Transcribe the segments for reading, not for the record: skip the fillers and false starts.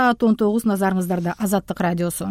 Саат 19 назарыңыздарда Азаттык радиосу.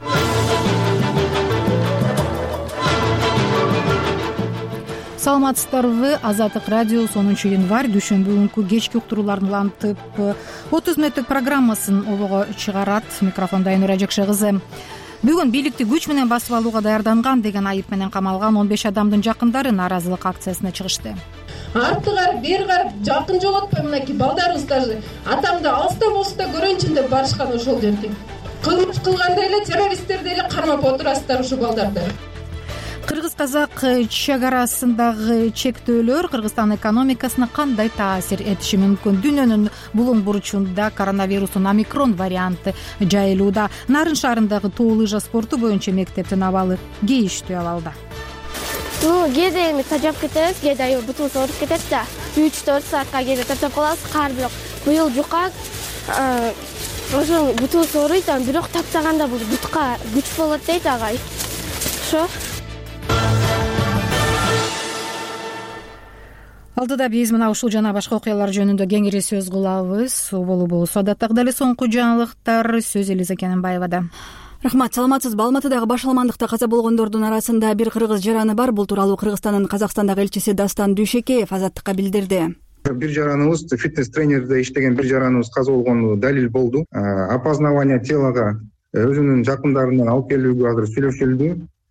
Саламатсыздарбы? Азаттык радиосу 10 январь дүйшөмбү күнкү кечки уктурууларын улантып 30 мүнөттүк программасын обого чыгарат. Микрофонда Айнура Жакшы кызы. Бүгүн бийликти күч менен басып алууга даярданган деген айып менен камалган 15 адамдын жакындары нааразылык акциясына чыгышты. Арты карап, бери карап, жакын жолотпой мынакей балдарыбыз даже атамды алыста болсо да көрөйүнчү деп барышкан ошол жерге. Кылмыш кылганда эле террористтерди эле кармап отурасыздар ушул балдарды. Кыргыз-казак чек-арасындагы чектөөлөр Кыргызстан экономикасына кандай таасир этиши мүмкүн? Дүйнөнүн булуң бурчунда коронавирустун омикрон варианты жайылууда. Нарын шаарындагы тоо лыжа спорту боюнча мектептин абалы кейиштүү абалда. Кээде эми тажап кетебиз, кээде аябай бутубуз ооруп кетет да. 3-4 саатка кээде тартап калабыз, кар бирок быйыл жука. Ошо бутубуз ооруйт, бирок таптаганда бул бутка күч болот дейт агай. Ошо. Алдыда биз мына ушул жана башка окуялар жөнүндө кеңири сөз кылабыз. Болуу болсо адаттагы эле соңку жаңылыктар сөз Элиза Кененбаевада. Рахмат, саламатсызбы? Алматыдагы баш алмандыкта каза болгондордун арасында бир кыргыз жараны бар. Бул тууралуу Кыргызстандын Казакстандагы элчиси Дастан Дүйшекеев Азаттыкка билдирди. Бир жараныбыз, фитнес-тренерде иштеген бир жараныбыз каза болгону далил болду. Опознавание телога өзүнүн жакындарынан алып келүүгө азыр сүйлөшүлдү.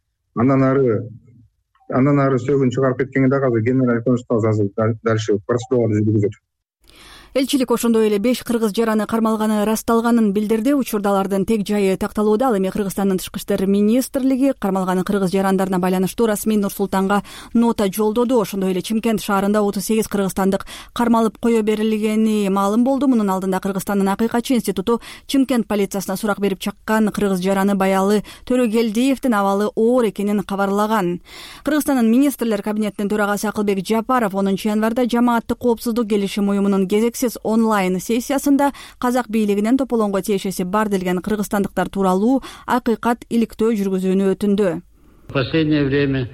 Андан ары сөгүн чыгарып кеткенге дагы азыр генераль консулдук азыр дальше процедураларды жүргүзөт. Элчилик ошондой эле 5 кыргыз жараны кармалганы ырасталганын билдирди. Учурда алардын тег жайы такталууда. Ал эми Кыргызстандын Тышкы иштер министрлиги кармалган кыргыз жарандарына байланыштуу расмий Нур-Султанга нота жолдоду. Ошондой эле Чымкент шаарында 38 кыргызстандык кармалып кое берилгени маалым болду. Мунун алдында Кыргызстандын Акыйкатчы институту Чымкент полициясына сурак берип чыккан кыргыз жараны Баялы Төрөгелдиевдин абалы оор экенин кабарлаган. Кыргызстандын министрлер кабинетинин төрагасы Акылбек Жапаров 10 январда жамааттык коопсуздук келишим уюмунун кезексиз онлайн сессиясында казак бийлигинен тополоңго тиешеси бар делген кыргызстандыктар тууралуу акыйкат иликтөө жүргүзүүнү өтүндү. В последнее время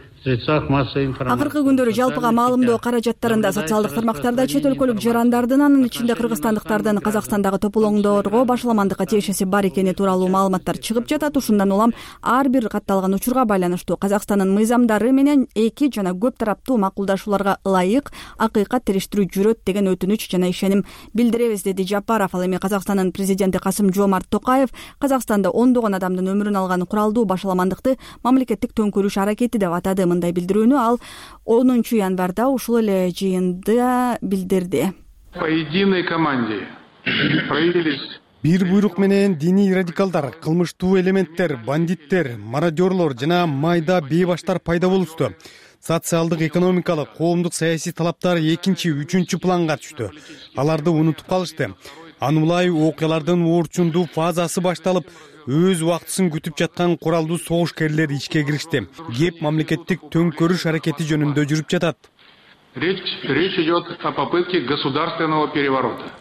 Акыркы күндөрү жалпыга маалымдоо каражаттарында социалдык тармактарда чет өлкөлүк жарандардын, анын ичинде кыргызстандыктардын Казакстандагы тополоңдорго башаламандыкка тиешеси бар экени тууралуу маалыматтар чыгып жатат. Ушундан улам ар бир катталган учурга байланыштуу Казакстандын мыйзамдары менен эки жана көп тараптуу макулдашууларга ылайык акыйкат териштирүү жүрөт деген өтүнүч жана ишеним билдиребиз, деди Жапаров. Ал эми Казакстандын президенти Касым-Жомарт Токаев Казакстанда ондогон адамдын өмүрүн алган куралдуу башаламандыкты мамлекеттик төңкөрүш аракети деп атады. Мындай билдирүүнү ал 10 январда ушул эле жыйында билдирди. По единой команде проявились бир буйрук менен диний радикалдар, кылмыштуу элементтер, бандиттер, мародерлор жана майда бейбаштар пайда болушту. Социалдык, экономикалык, коомдук, саясий талаптар 2-3 планга түштү. Аларды унутуп калышты. Аны улай окуялардын оорчундуу фазасы башталып, өз убактысын күтүп жаткан куралдуу согушкерлер ишке киришти. Кеп мамлекеттик төңкөрүш аракети жөнүндө жүрүп жатат. Речь идет о попытке государственного переворота.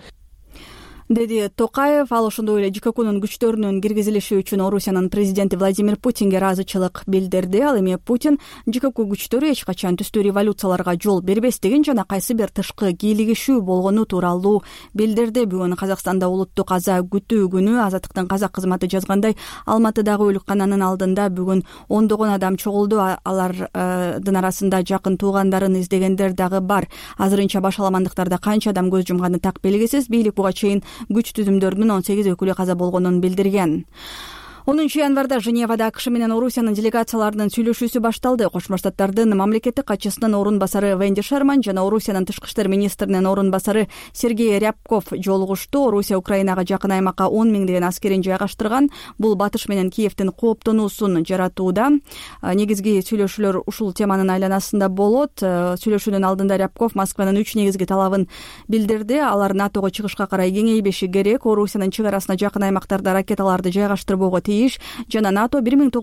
Деди Токаев. Ал ошондой эле ЖККнун күчтөрүнүн киргизилиши үчүн Орусиянын президенти Владимир Путинге ыраазычылык билдирди. Ал эми Путин ЖКК күчтөрү эч качан түстүү революцияларга жол бербестигин жана кайсы бир тышкы кийлигишүү болгону тууралуу билдирди. Бүгүн Казакстанда улуттук аза күтүү күнү. Азаттыктын казак кызматы жазгандай, Алматыдагы өлүккананын алдында бүгүн ондогон адам чогулду. Алардын арасында жакын туугандарын издегендер дагы бар. Азырынча башаламандыктарда канча адам көз жумганы так белгисиз. Бийлик буга чейин күч түзүмдөрүнүн 18 өкүлү каза болгонун билдирген. 10 январда Женевада АКШ менен Орусиянын делегацияларынын сүйлөшүүсү башталды. Кошмо Штаттардын мамлекеттик катчысынын орун басары Венди Шерман жана Орусиянын тышкы иштер министринин орун басары Сергей Рябков жолугушту. Орусия Украинага жакын аймакка 10 миңдеген аскерин жайгаштырган. Бул батыш менен Киевдин кооптонуусун жаратууда. Негизги сүйлөшүүлөр ушул теманын айланасында болот. Сүйлөшүүнүн алдында Рябков Москванын 3 негизги талабын билдирди. Алар НАТОго чыгышка карай кеңейбеши керек. Орусиянын чек арасына жакын аймактарда ракеталарды жайгаштырбоого жана НАТО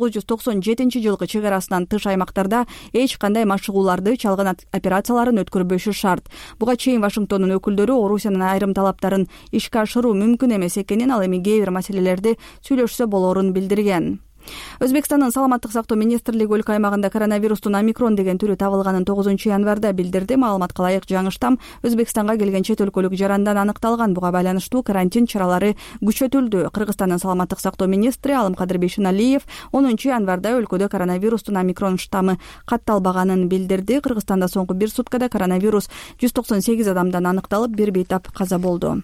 1997 жылкы чек арасынан тыш аймактарда эч кандай машыгууларды, чалгын операцияларын өткөрбөшү шарт. Буга чейин Вашингтондун өкүлдөрү Орусиянын айрым талаптарын ишке ашыруу мүмкүн эмес экенин, ал эми кээ бир маселелерди сүйлөшсө болорун билдирген. Өзбекстандын саламаттык сактоо министрлиги өлкө аймагында коронавирустун омикрон деген түрү табылганын 9-январда билдирди. Маалыматка ылайык, жаңы штамм Өзбекстанга келген чет өлкөлүк жарандан аныкталган. Буга байланыштуу карантин чаралары күчөтүлдү. Кыргызстандын саламаттык сактоо министри Алымкадыр Бейшеналиев 10-январда өлкөдө коронавирустун омикрон штаммы катталбаганын билдирди. Кыргызстанда соңку бир суткада коронавирус 198 адамдан аныкталып, бир бейтап каза болду.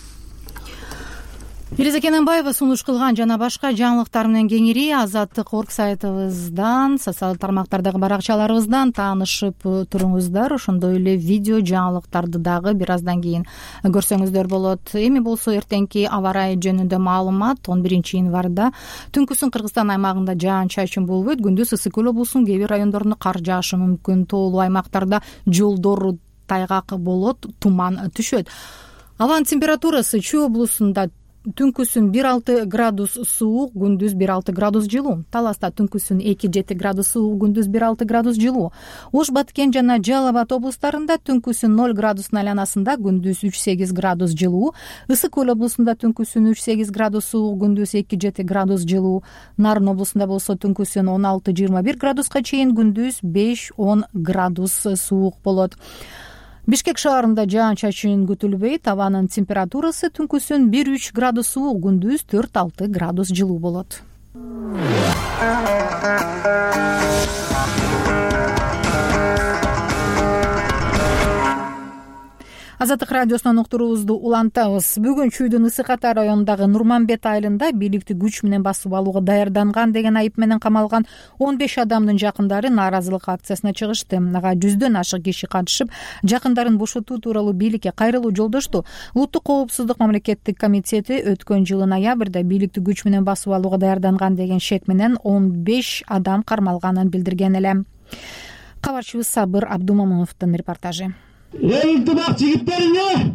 Элиза Кененбаева сунуш кылган жана башка жаңылыктар менен кеңири Азаттык орг сайтыбыздан, социалдык тармактардагы баракчаларыбыздан таанышып туруңуздар. Ошондой эле видео жаңылыктарды дагы бир аздан кийин көрсөңүздөр болот. Эми болсо эртеңки аба ырайы жөнүндө маалымат. 11-январда түнкүсүн Кыргызстан аймагында жаан-чачын болбойт. Күндүз ысык көл облусунун кээ бир райондорунда кар жаашы мүмкүн. Тоолуу аймактарда жолдор тайгак болот, туман түшөт. Абанын температурасы Чүй облусунда түнкүсүн 1-6 градус суук, күндүз 1-6 градус жылуу. Таласта түнкүсүн 2-7 градус суук, күндүз 1-6 градус жылуу. Ош, Баткен жана Жалал Абад облустарында түнкүсүн 0 градустун айланасында, күндүз 3-8 градус жылуу. Ысык көл облусунда түнкүсүн 3-8 градус суук, күндүз 2-7 градус жылуу. Нарын облусунда болсо түнкүсүн 16-21 градуска чейин, күндүз 5-10 градус суук болот. Бишкек шаарында жаан-чачын күтүлбөйт. Абанын температурасы түнкүсүн 1-3 градус суук, күндүз 4-6 градус жылуу болот. Азаттык радиосунан уктуруубузду улантабыз. Бүгүн Чүйдүн Ысык Ата районундагы Нурманбет айылында бийликти күч менен басып алууга даярданган деген айып менен камалган 15 адамдын жакындары нааразылык акциясына чыгышты. Ага 100дөн ашык киши катышып, жакындарын бошотуу тууралуу бийликке кайрылуу жолдошту. Улуттук коопсуздук мамлекеттик комитети өткөн жылы ноябрда бийликти күч менен басып алууга даярданган деген шек менен 15 адам кармалганын билдирген эле. Кабарчыбыз Сабыр Абдумамуновдун репортажы. Ынтымак жигиттериңе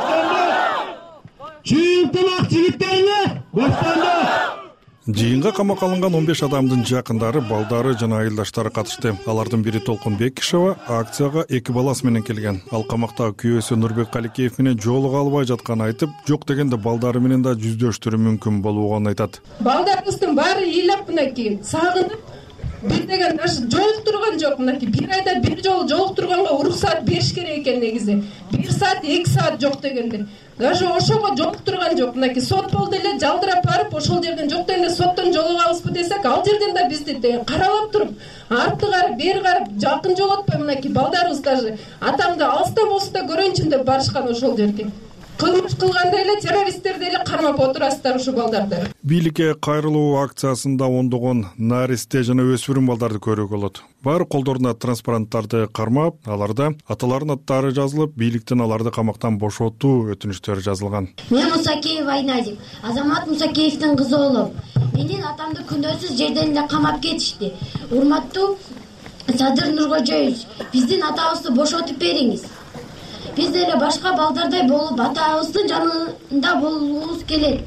Чүй ынтымак жигиттериңе Жыйынга камакка алынган 15 адамдын жакындары, балдары жана айылдаштары катышты. Алардын бири Толкун Бекишева акцияга 2 баласы менен келген. Ал камактагы күйөөсү Нурбек Каликеев менен жолуга албай жатканын айтып, жок дегенде балдары менен да жүздөштүрүү мүмкүн болуугун айтат. Балдарыбыздын баары ыйлап мынакей сагынып, бир деген жолуктурган жок. Мынакей бир айда бир жолу жолуктурганга уруксаат бериш керек экен негизи. 1 саат, 2 саат жок дегенде. Даже ошого жолуктурган жок. Мынакей сот болду эле, жалдырап барып, ошол жерден жок дегенде соттон жолугабызбы десек, ал жерден да бизди каралап туруп, артты карап, бери карап, жакын жолотпой мынакей балдарыбыз даже атамды алыстан болсо да көрөйүнчү деп барышкан ошол жерге. Кылмыш кылганда эле террористтерди эле кармап отурасыздар ушу балдарды. Бийликке кайрылуу акциясында ондогон наристе жана өспүрүм балдарды көрүүгө болот. Баары колдоруна транспаранттарды кармап, аларда аталардын аттары жазылып, бийликтен аларды камактан бошотуу өтүнүчтөрү жазылган. Мен Мусакеев Айназим, Азамат Мусакеевдин кызы болом. Менин атамды күнөөсүз жерден эле камап кетишти. Урматтуу Садыр Нуркожоевич, биздин атабызды бошотуп бериңиз. Биз деле башка балдардай болуп, атабыздын жанында болуубуз келет.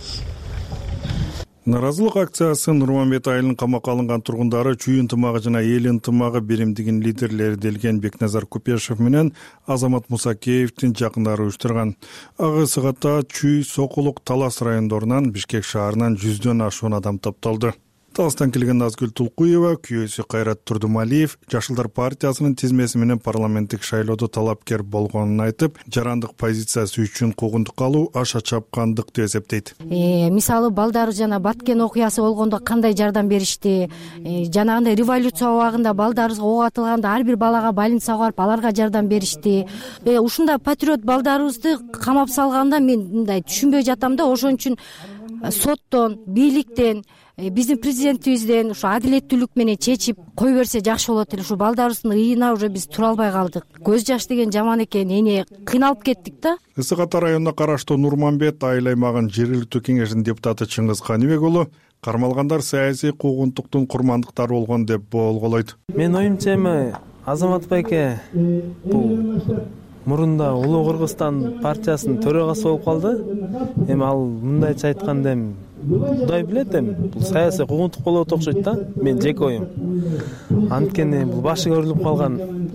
Нааразылык акциясы Нурманбет айылынын камакка алынган тургундары Чүй ынтымагы жана эл ынтымагы биримдигинин лидерлери делген Бекназар Купешев менен Азамат Мусакеевдин жакындары уюштурган. Ага сыгатта Чүй, Сокулук, Талас райондорунан, Бишкек шаарынан 100дөн ашуун адам топтолду. Таластан келген Назгүл Тулкуева, күйөөсү Кайрат Турдумалиев Жашылдар партиясынын тизмеси менен парламенттик шайлоодо талапкер болгонун айтып, жарандык позициясы үчүн куугунтук алуу аша чапкандык деп эсептейт. Мисалы балдары жана Баткен окуясы болгондо кандай жардам беришти, жанагындай революция убагында балдарыбызга ок атылганда ар бир балага больницага барып аларга жардам беришти. Ушундай патриот балдарыбызды камап салганда мен мындай түшүнбөй жатам да, ошон үчүн соттон, бийликтен, биздин президентибизден ушу адилеттүүлүк менен чечип кой берсе жакшы болот эле. Ушу балдарыбыздын ыйына уже биз тура албай калдык. Көз жаш деген жаман экен, эне кыйналып кеттик да. Ысык Ата районуна караштуу Нурманбет айыл аймагынын жергиликтүү кеңешинин депутаты Чыңгыз Каныбек уулу кармалгандар саясий куугунтуктун курмандыктары болгон деп болголойт. Мен оюмча эми Азамат байке бул мурунда Улуу Кыргызстан партиясынын төрагасы болуп калды. Эми ал мындайча айтканда эми Кудай билет, эми бул саясий куугунтук болот окшойт да. Мен жеке оюм. Анткени бул башы көрүлүп калган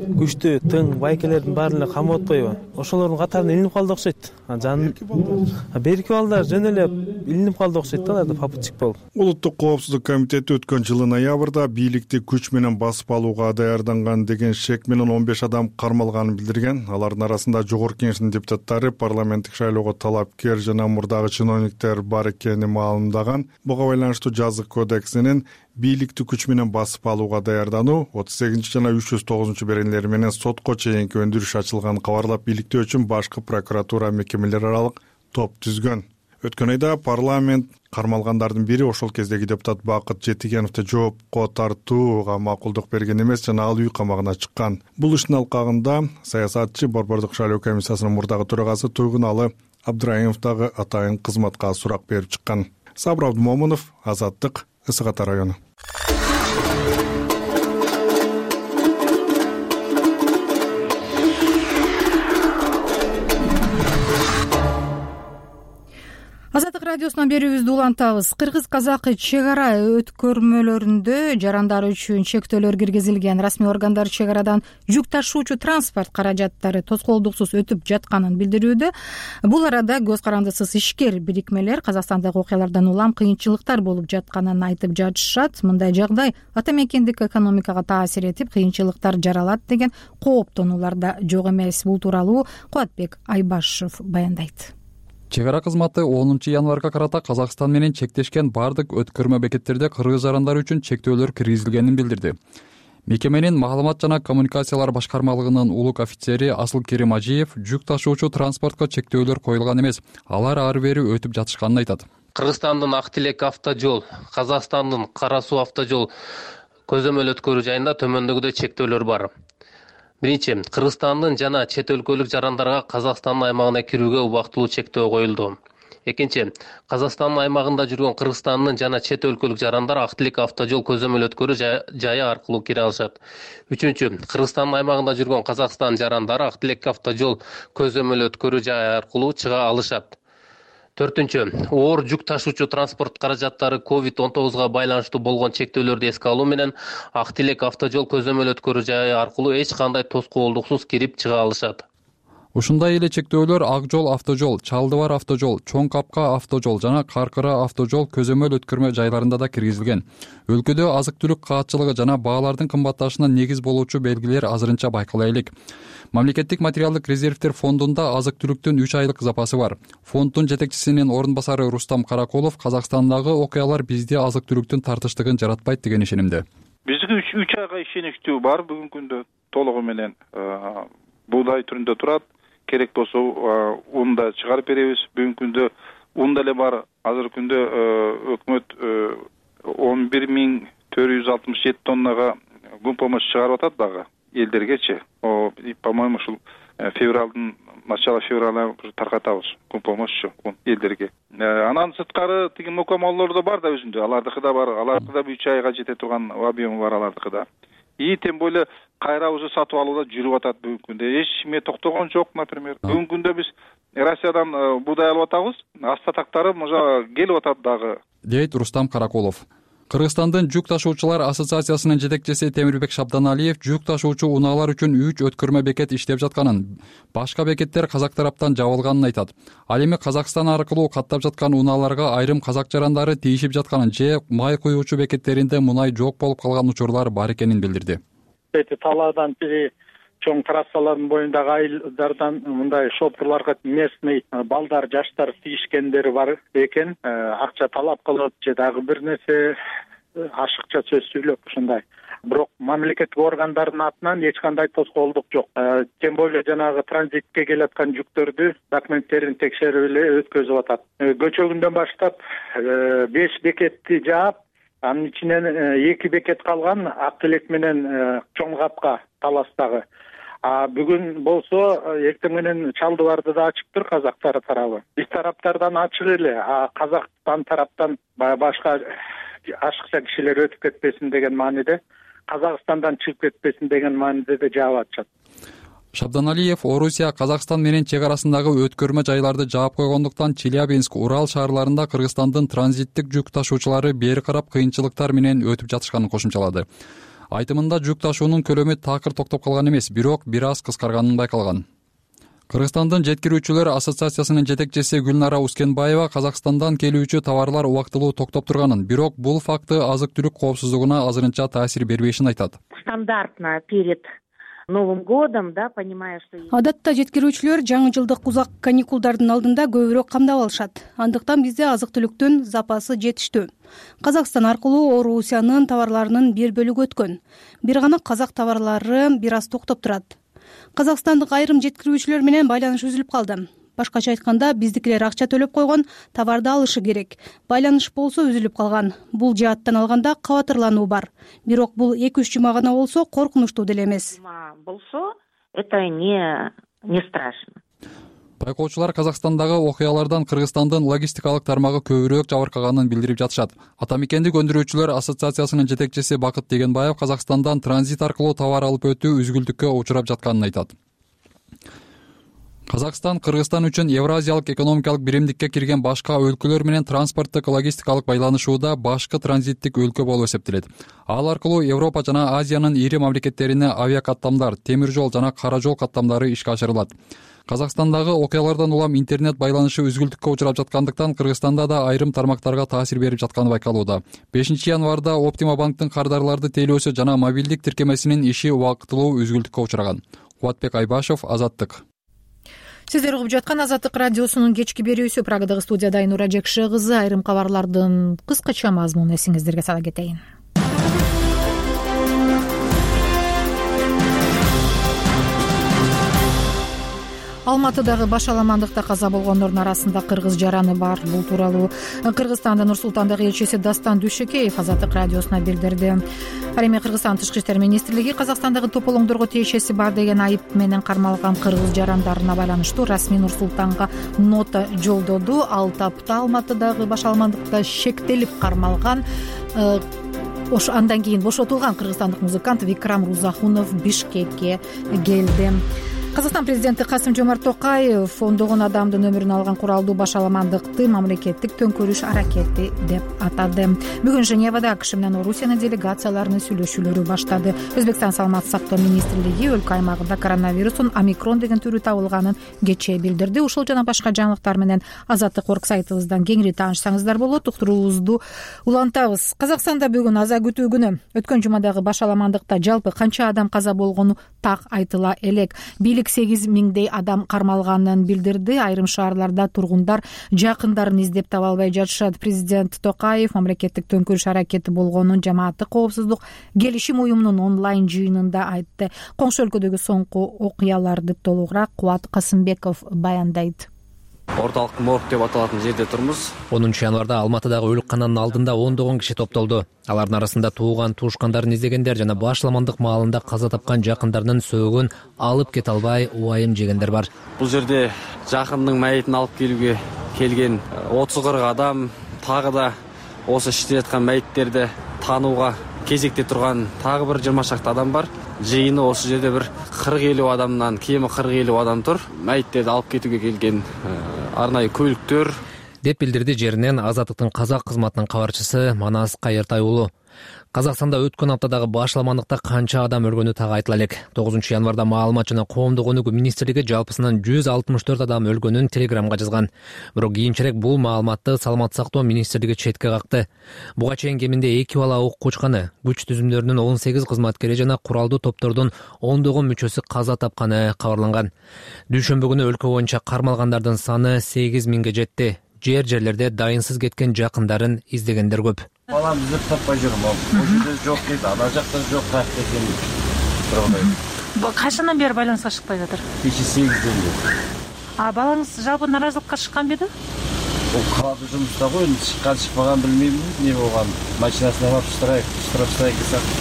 күчтүү тың байкелердин баарын эле камап атпайбы, ошолордун катарына илинип калды окшойт. Берки балдар жөн эле илинип калды окшойт да, аларда попутчик болуп. Улуттук коопсуздук комитети өткөн жылы ноябрда бийликти күч менен басып алууга даярданган деген шек менен 15 адам кармалганын билдирген. Алардын арасында жогорку кеңештин депутаттары, парламенттик шайлоого талапкер жана мурдагы чиновниктер бар экени маалымдаган. Буга байланыштуу жазык кодексинин бийликти күч менен басып алууга даярдануу 38 жана 309 беренелери менен сотко чейинки өндүрүш ачылганын кабарлап, бийликтөө үчүн башкы прокуратура мекемелери аралык топ түзгөн. Өткөн айда парламент кармалгандардын бири ошол кездеги депутат Бакыт Жетигеновду жоопко тартууга макулдук берген эмес жана ал үй камагына чыккан. Бул иштин алкагында саясатчы, Борбордук шайлоо комиссиясынын мурдагы төрагасы Туйгуналы Абдраимов дагы атайын кызматка сурак берип чыккан. Сабыр Абдумомунов, Азаттык, Ысык Ата району. Азаттык радиосунан берүүбүздү улантабыз. Кыргыз-казак чек ара өткөрмөлөрүндө жарандар үчүн чектөөлөр киргизилген. Расмий органдар чек арадан жүк ташуучу транспорт каражаттары тоскоолдуксуз өтүп жатканын билдирүүдө. Бул арада көз карандысыз ишкер бирикмелер Казакстандагы окуялардан улам кыйынчылыктар болуп жатканын айтып жатышат. Мындай жагдай ата мекендик экономикага таасир этип, кыйынчылыктар жаралат деген кооптонуулар да жок эмес. Бул тууралуу Кубатбек Айбашев баяндайт. Чек ара кызматы 10 январга карата Казакстан менен чектешкен бардык өткөрмө бекеттерде кыргыз жарандары үчүн чектөөлөр киргизилгенин билдирди. Мекеменин маалымат жана коммуникациялар башкармалыгынын улук офицери Асылкерим Ажиев жүк ташуучу транспортко чектөөлөр коюлган эмес, алар ары бери өтүп жатышканын айтат. Кыргызстандын Ак Тилек автожол, Казакстандын Кара Суу автожол көзөмөл өткөрүү жайында төмөндөгүдөй чектөөлөр бар. Биринчи, Кыргызстандын жана чет өлкөлүк жарандарга Казакстандын аймагына кирүүгө убактылуу чектөө коюлду. Экинчи, Казакстандын аймагында жүргөн Кыргызстандын жана чет өлкөлүк жарандар Ак Тилек автожол көзөмөл өткөрүү жайы аркылуу кире алышат. Үчүнчү, Кыргызстандын аймагында жүргөн Казакстан жарандары Ак Тилек автожол көзөмөл өткөрүү жайы аркылуу чыга алышат. Төртүнчү, оор жүк ташуучу транспорт каражаттары COVID-19 байланыштуу болгон чектөөлөрдү эске алуу менен Ак Тилек автожол көзөмөл өткөрүү жайы аркылуу эч кандай тоскоолдуксуз кирип чыга алышат. Ушундай эле чектөөлөр Ак жол автожол, Чалдыбар автожол, Чоң Капка автожол жана Каркыра автожол көзөмөл өткөрмө жайларында да киргизилген. Өлкөдө азык-түлүк каатчылыгы жана баалардын кымбатташына негиз болуучу белгилер азырынча байкала элек. Мамлекеттик материалдык резервдер фондунда азык-түлүктүн 3 айлык запасы бар. Фонддун жетекчисинин орун басары Рустам Каракулов Казакстандагы окуялар бизде азык-түлүктүн тартыштыгын жаратпайт деген ишенимде. Бизге 3 айга ишеничтүү бар бүгүнкү күндө толугу менен. Буудай түрүндө турат. Керек болсо ун да чыгарып беребиз. Бүгүнкү күндө ун деле бар. Азыркы күндө өкмөт 11.467 тоннага гум помощь чыгарып атат дагы элдергечи. По-моему, ушул февралдын начало февраля таркатабыз гум помощь элдерге. Анан сырткары тиги мукамаллар да бар да өзүндө. Алардыкы да бар. Алардыкы да 3 айга жете турган объему бар алардыкы да. Тем более кайра уже сатып алууда жүрүп атат бүгүнкү күндө. Эч ким токтогон жок, например. Бүгүнкү күндө биз Россиядан буудай алып атабыз. Астатактары мына келип атат дагы. Дейт Рустам Каракулов. Кыргызстандын жүк ташуучулар ассоциациясынын жетекчиси Темирбек Шабданалиев жүк ташуучу унаалар үчүн 3 өткөрмө бекет иштеп жатканын, башка бекеттер казак тараптан жабылганын айтат. Ал эми Казакстан аркылуу каттап жаткан унааларга айрым казак жарандары тийишип жатканын же май куюучу бекеттеринде мунай жок болуп калган учурлар бар экенин билдирди. Талаадан бери чоң трассалардын боюндагы айылдардан мындай шопурларга местный балдар, жаштар тийишкендери бар экен. Акча талап кылып же дагы бир нерсе ашыкча сөз сүйлөп ушундай. Бирок мамлекеттик органдардын атынан эч кандай тоскоолдук жок. Тем более жанагы транзитке келаткан жүктөрдү документтерин текшерип эле өткөзүп атат. Көчөгүндөн баштап 5 бекетти жаап, анын ичинен 2 бекет калган Ак Тилек менен Чоң Капка таластагы. Бүгүн болсо эртең менен Чалдыбарды да ачыптыр казактар тарабы. Биз тараптардан ачык эле, Казакстан тараптан башка ашыкча кишилер өтүп кетпесин деген мааниде, Казакстандан чыгып кетпесин деген мааниде да жаап атышат. Шабданалиев Орусия, Казакстан менен чек арасындагы өткөрмө жайларды жаап койгондуктан Челябинск, Урал шаарларында Кыргызстандын транзиттик жүк ташуучулары бери карап кыйынчылыктар менен өтүп жатышканын кошумчалады. Айтымында жүк ташуунун көлөмү такыр токтоп калган эмес, бирок бир аз кыскарганын байкалган. Кыргызстандын жеткирүүчүлөр ассоциациясынын жетекчиси Гүлнара Ускенбаева Казакстандан келүүчү товарлар убактылуу токтоп турганын, бирок бул факты азык-түлүк коопсуздугуна азырынча таасир бербешин айтат. Стандартно перед Новым годом, понимая, что... Адатта жеткирүүчүлөр жаңы жылдык узак каникулдардын алдында көбүрөөк камдап алышат. Андыктан бизде азык-түлүктүн запасы жетиштүү. Казакстан аркылуу Орусиянын товарларынын бир бөлүгү өткөн. Бир гана казак товарлары бир аз токтоп турат. Казакстандык айрым жеткирүүчүлөр менен байланыш үзүлүп калды. Башкача айтканда, биздикилер акча төлөп койгон, товарды алышы керек. Байланыш болсо үзүлүп калган. Бул жааттан алганда кабатырлануу бар. Бирок бул 2-3 жума гана болсо коркунучтуу деле эмес. Болсо, это не страшно. Байкоочулар Казакстандагы окуялардан Кыргызстандын логистикалык тармагы көбүрөөк жабыркаганын билдирип жатышат. Атамекендик өндүрүүчүлөр ассоциациясынын жетекчиси Бакыт Дегенбаев Казакстандан транзит аркылуу товар алып өтүү үзгүлтүккө учурап жатканын айтат. Казакстан Кыргызстан үчүн Евразиялык экономикалык биримдикке кирген башка өлкөлөр менен транспорттук логистикалык байланышууда башкы транзиттик өлкө болуп эсептелет. Ал аркылуу Европа жана Азиянын ири мамлекеттерине авиакаттамдар, темир жол жана кара жол каттамдары ишке ашырылат. Казакстандагы окуялардан улам интернет байланышы үзгүлтүккө учурап жаткандыктан Кыргызстанда да айрым тармактарга таасир берип жатканы байкалууда. 5-январда Оптима банктын кардарларды тейлөөсү жана мобилдик тиркемесинин иши убактылуу үзгүлтүккө учураган. Кубатбек Айбашев, Азаттык. Сиздер угуп жаткан Азаттык радиосунун кечки берүүсү. Прагадагы студияда Айнура Жекше кызы. Айрым кабарлардын кыскача мазмунун эсиңиздерге сала кетейин. Алматыдагы башаламандыкта каза болгондордун арасында кыргыз жараны бар. Бул тууралуу Кыргызстандын Нур-Султандагы элчиси Дастан Дүйшөкеев Азаттык радиосуна билдирди. Ал эми Кыргызстан Тышкы иштер министрлиги Казакстандагы тополоңдорго тиешеси бар деген айып менен кармалган кыргыз жарандарына байланыштуу расмий Нур-Султанга нота жолдоду. Ал тапта Алматыдагы башаламандыкта шектелип кармалган андан кийин бошотулган кыргызстандык музыкант Викрам Рузахунов Бишкекке келди. Казакстан президенти Касым-Жомарт Токаев ондогон адамдын өмүрүн алган куралдуу башаламандыкты мамлекеттик төңкөрүш аракети деп атады. Бүгүн Женевада АКШ менен Орусиянын делегацияларынын сүйлөшүүлөрү баштады. Өзбекстан саламаттык сактоо министрлиги өлкө аймагында коронавирустун омикрон деген түрү табылганын кечээ билдирди. Ушул жана башка жаңылыктар менен Азаттык орг сайтыбыздан кеңири таанышсаңыздар болот. Уктуруубузду улантабыз. Казакстанда бүгүн аза күтүү күнү. Өткөн жумадагы башаламандыкта жалпы канча адам каза болгону так айтыла элек. 8 миңдей адам кармалганын билдирди. Айрым шаарларда тургундар жакындарын издеп таба албай жатышат. Президент Токаев мамлекеттик төңкөрүш аракети болгонун жамааттык коопсуздук келишим уюмунун онлайн жыйынында айтты. Коңшу өлкөдөгү соңку окуяларды толугураак Кубат Касымбеков баяндайт. Орталык морг деп аталатын жерде турмуз. 10 январда Алматыдагы өлүккананын алдында ондогон киши топтолду. Алардын арасында тууган туушкандарын издегендер жана башаламандык маалында каза тапкан жакындарынын сөөгүн алып кете албай убайым жегендер бар. Бул жерде жакындын майытын алып келүүгө келген 30-40 адам, тагы да осы иштеп жаткан майыттерди таанууга кезекте турган тагы бир 20 шакты адам бар. Жыйыны осы жерде бир 40-50 адамдан кеми 40-50 адам тур. Майыттерди алып кетүүгө келген арнайы көлүктөр деп билдирди жеринен Азаттыктын казак кызматынын кабарчысы Манас Кайыртай уулу. Казакстанда өткөн аптадагы башаламандыкта канча адам өлгөнү так айтыла элек. 9 январда маалымат жана коомдук өнүгүү министрлиги жалпысынан 164 адам өлгөнүн телеграмга жазган. Бирок кийинчерээк бул маалыматты саламаттык сактоо министрлиги четке какты. Буга чейин кеминде 2 бала ок кучканы, күч түзүмдөрүнүн 18 кызматкери жана куралдуу топтордун ондогон мүчөсү каза тапканы кабарланган. Дүйшөмбү күнү өлкө боюнча кармалгандардын саны 8 миңге жетти. Жерлерде дайынсыз кеткен жакындарын издегендер көп. Балам издеп таппай жүрүм. Бул жерде жок дейт, ана жакта жок экен. Качандан бери байланыска чыкпай жатыр? Кече 8-ден бери. Балаңыз жалпы наразылыкка чыккан беди? Бул калады жумушта го, чыккан-чыкпаган билмейм, эмне болгон. Машинасына барып штраф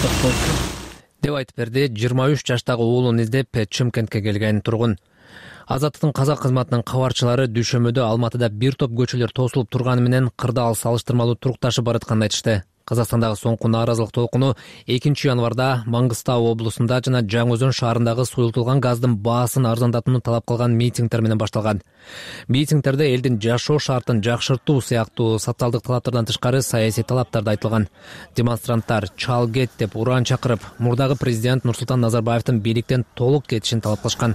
деп айтып берди 23 жаштагы уулун издеп Чымкентке келген тургун. Азаттыктын казак кызматынын кабарчылары Дүйшөмөдө Алматыда бир топ көчөлөр тосулуп турганы менен кырдаал салыштырмалуу турукташып баратканын айтышты. Казакстандагы соңку нааразылык толкуну 2 январда Маңгыстау облусунда жана Жаңы Өзөн шаарындагы суюлтулган газдын баасын арзандатууну талап кылган митингдер менен башталган. Митингдерде элдин жашоо шартын жакшыртуу сыяктуу социалдык талаптардан тышкары саясий талаптар да айтылган. Демонстранттар чал кет деп уран чакырып, мурдагы президент Нурсултан Назарбаевдин бийликтен толук кетишин талап кылышкан.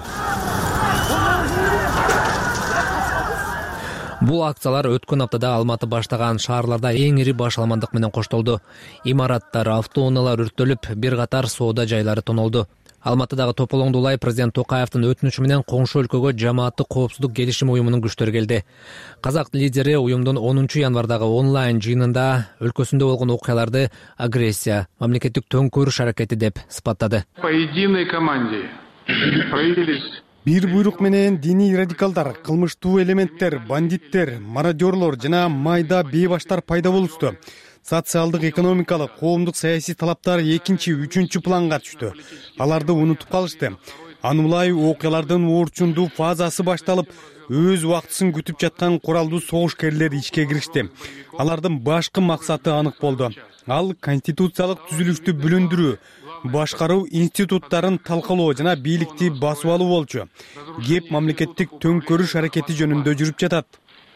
Бул акциялар өткөн аптада Алматы баштаган шаарларда эң ири баш аламандык менен коштолду. Имараттар, автоунаалар өрттөлүп, бир катар соода жайлары тонолду. Алматыдагы Тополоңду улай президент Токаевдин өтүнүчү менен коңшу өлкөгө жамааттык коопсуздук келишими уюмунун күчтөрү келди. Казак лидери уюмдун 10 январдагы онлайн жыйынында өлкөсүндө болгон окуяларды агрессия, мамлекеттик төңкөрүш аракети деп сыпаттады. По единой команде проявились бир буйрук менен диний радикалдар, кылмыштуу элементтер, бандиттер, мародерлор жана майда бейбаштар пайда болушту. Социалдык, экономикалык, коомдук саясий талаптар 2-3 планга түштү. Аларды унутуп калышты. Аны улай окуялардын орчундуу фазасы башталып, өз убактысын күтүп жаткан куралдуу согушкерлер ишке киришти. Алардын башкы максаты анык болду. Ал конституциялык түзүлүштү бүлүндүрүү, башкаруу институттарын талкалоо жана бийликти басып алуу болчу. Кеп мамлекеттик төңкөрүш аракети жөнүндө жүрүп жатат.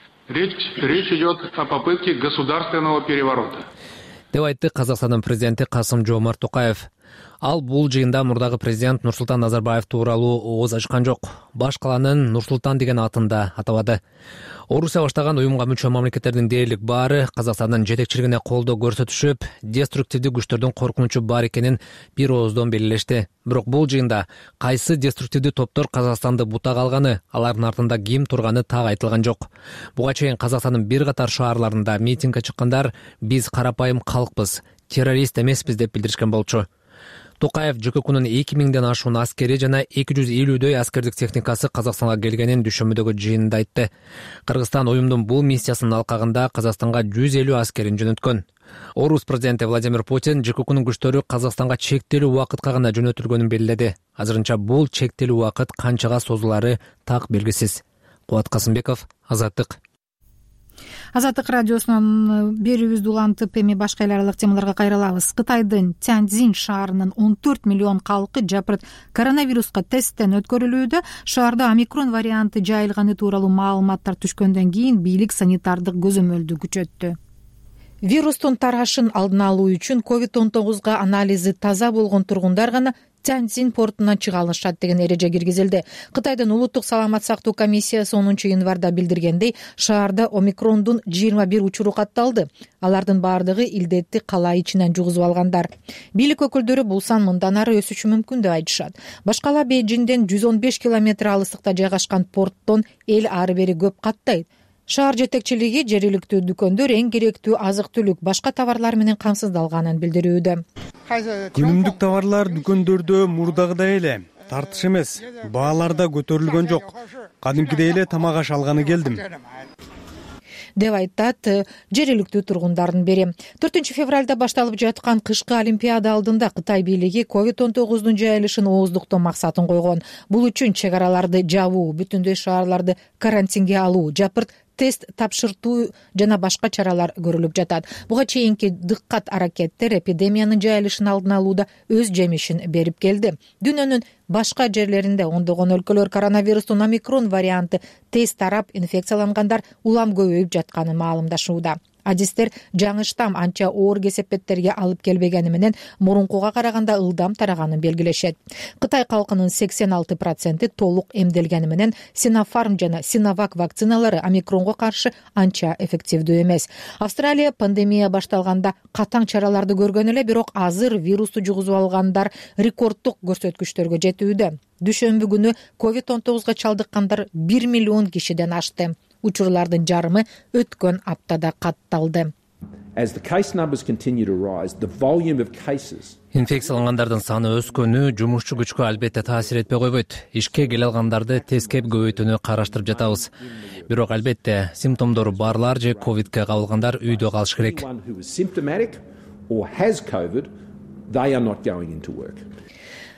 Речь идет о попытке государственного переворота. Деп айтты Казакстандын президенти Касым-Жомарт Токаев. Ал бул жыйында мурдагы президент Нурсултан Назарбаев тууралуу ооз ачкан жок. Баш каланын Нурсултан деген атында атабады. Орусия баштаган уюмга мүчө мамлекеттердин дээрлик баары Казакстандын жетекчилигине колдоо көрсөтүшүп, деструктивдүү күчтөрдүн коркунучу бар экенин бир ооздон белгилешти. Бирок бул жыйында кайсы деструктивдүү топтор Казакстанды бутага алганы, алардын артында ким турганы так айтылган жок. Буга чейин Казакстандын бир катар шаарларында митингге чыккандар биз карапайым калкпыз, террорист эмеспиз деп билдиришкен болчу. Токаев ЖККнун 2000ден ашуун аскери жана 250дөй аскердик техникасы Казакстанга келгенин дүйшөмбүдөгү жыйынында айтты. Кыргызстан уюмдун бул миссиясынын алкагында Казакстанга 150 аскерин жөнөткөн. Орус президенти Владимир Путин ЖККнун күчтөрү Казакстанга чектелүү убакытка гана жөнөтүлгөнүн белгиледи. Азырынча бул чектелүү убакыт канчага созулары так белгисиз. Кубат Касымбеков, Азаттык. Азаттык радиосунун берүүбүздү улантып, эми башка эл аралык темаларга кайрылабыз. Кытайдын Тяньцзин шаарынын 14 миллион калкы жапырт коронавируска тесттен өткөрүлүүдө. Шаарда омикрон варианты жайылганы тууралуу маалыматтар түшкөндөн кийин бийлик санитардык көзөмөлдү күчөттү. Вирустун тарашын алдын алуу үчүн COVID-19 анализи таза болгон тургундар гана Тяньцзин портунан чыга алышат деген эреже киргизилди. Кытайдын улуттук саламат сактоо комиссиясы 10 январда билдиргендей, шаарда омикрондун 21 учуру катталды. Алардын баардыгы илдетти кала ичинен жугузуп алгандар. Бийлик өкүлдөрү бул сан мындан ары өсүшү мүмкүн деп айтышат. Башкала Бейжиңден 115 километр алыстыкта жайгашкан порттон эл ары бери көп каттайт. Шаар жетекчилиги жергиликтүү дүкөндөр эң керектүү азык-түлүк, башка товарлар менен камсыздалганын билдирүүдө. Күнүмдүк товарлар дүкөндөрдө мурдагыдай эле тартыш эмес, баалар да көтөрүлгөн жок. Кадимкидей эле тамак аш алганы келдим, деп айтат жергиликтүү тургундардын бири. 4 февралда башталып жаткан кышкы олимпиада алдында Кытай бийлиги COVID-19 жайылышын ооздуктоо максатын койгон. Бул үчүн чек араларды жабуу, бүтүндөй шаарларды карантинге алуу, жапырт тест тапшыртуу жана башка чаралар көрүлүп жатат. Буга чейинки дыккат аракеттер эпидемиянын жайылышын алдын алууда өз жемишин берип келди. Дүйнөнүн башка жерлеринде ондогон өлкөлөр коронавирустун омикрон варианты тез тарап, инфекциялангандар улам көбөйүп жатканын маалымдашууда. Адистер жаңы штамм анча оор кесепеттерге алып келбегени менен мурункуга караганда ылдам тараганын белгилешет. Кытай калкынын 86% толук эмделгени менен Sinopharm жана Sinovac вакциналары омикронго каршы анча эффективдүү эмес. Австралия пандемия башталганда катаң чараларды көргөн эле, бирок азыр вирусту жугузуп алгандар рекорддук көрсөткүчтөргө жетүүдө. Дүйшөмбү күнү COVID-19 чалдыккандар 1 миллион кишиден ашты. Учурлардын жарымы өткөн аптада катталды. Инфекциялангандардын саны өскөнү жумушчу күчкө албетте таасир этпей койбойт. Ишке келе алгандарды тескеп көбөйтүүнү караштырып жатабыз. Бирок албетте симптомдору барлар же ковидке кабылгандар үйдө калыш керек.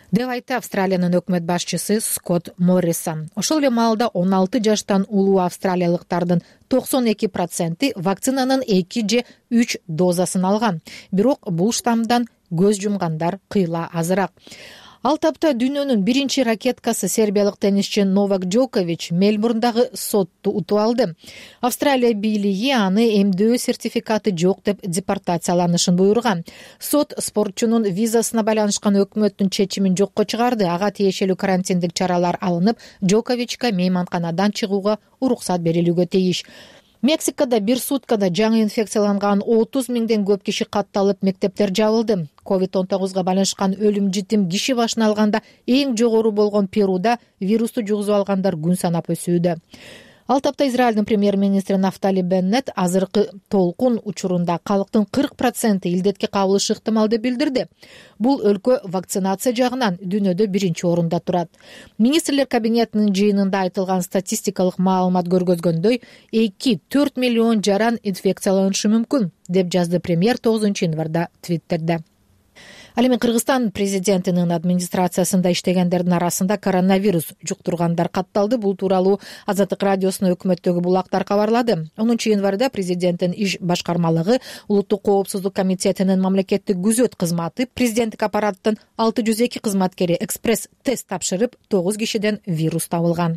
деп айтты Австралиянын өкмөт башчысы Скотт Моррисон. Ошол эле маалда 16 жаштан улуу австралиялыктардын 92% вакцинанын 2 же 3 дозасын алган. Бирок бул штаммдан көз жумгандар кыйла азыраак. Ал тапта дүйнөнүн биринчи ракеткасы сербиялык теннисчи Новак Джокович Мельбурндагы сотту утуп алды. Австралия бийлиги аны эмдөө сертификаты жок деп депортацияланышын буйруган. Сот спортчунун визасына байланышкан өкмөттүн чечимин жокко чыгарды. Ага тиешелүү карантиндик чаралар алынып, Джоковичке мейманканадан чыгууга уруксат берилүүгө тийиш. Мексикада бир суткада жаңы инфекцияланган 30 миңден көп киши катталып, мектептер жабылды. COVID-19 байланышкан өлүм житим киши башына алганда эң жогору болгон Перуда вирусту жугузуп алгандар күн санап өсүүдө. Ал тапта Израилдин премьер-министри Нафтали Беннет азыркы толкун учурунда калктын 40% илдетке кабылышы ыктымал деп билдирди. Бул өлкө вакцинация жагынан дүйнөдө биринчи орунда турат. Министрлер кабинетинин жыйынында айтылган статистикалык маалымат көргөзгөндөй 2-4 миллион жаран инфекцияланышы мүмкүн, деп жазды премьер 9 январда Твиттерде. Ал эми Кыргызстан президентинин администрациясында иштегендердин арасында коронавирус жуктургандар катталды. Бул тууралуу Азаттык радиосуна өкмөттөгү булактар кабарлады. 10 январда президенттин иш башкармалыгы Улуттук коопсуздук комитетинин мамлекеттик күзөт кызматы президенттик аппараттын 602 кызматкери экспресс тест тапшырып, 9 кишиден вирус табылган.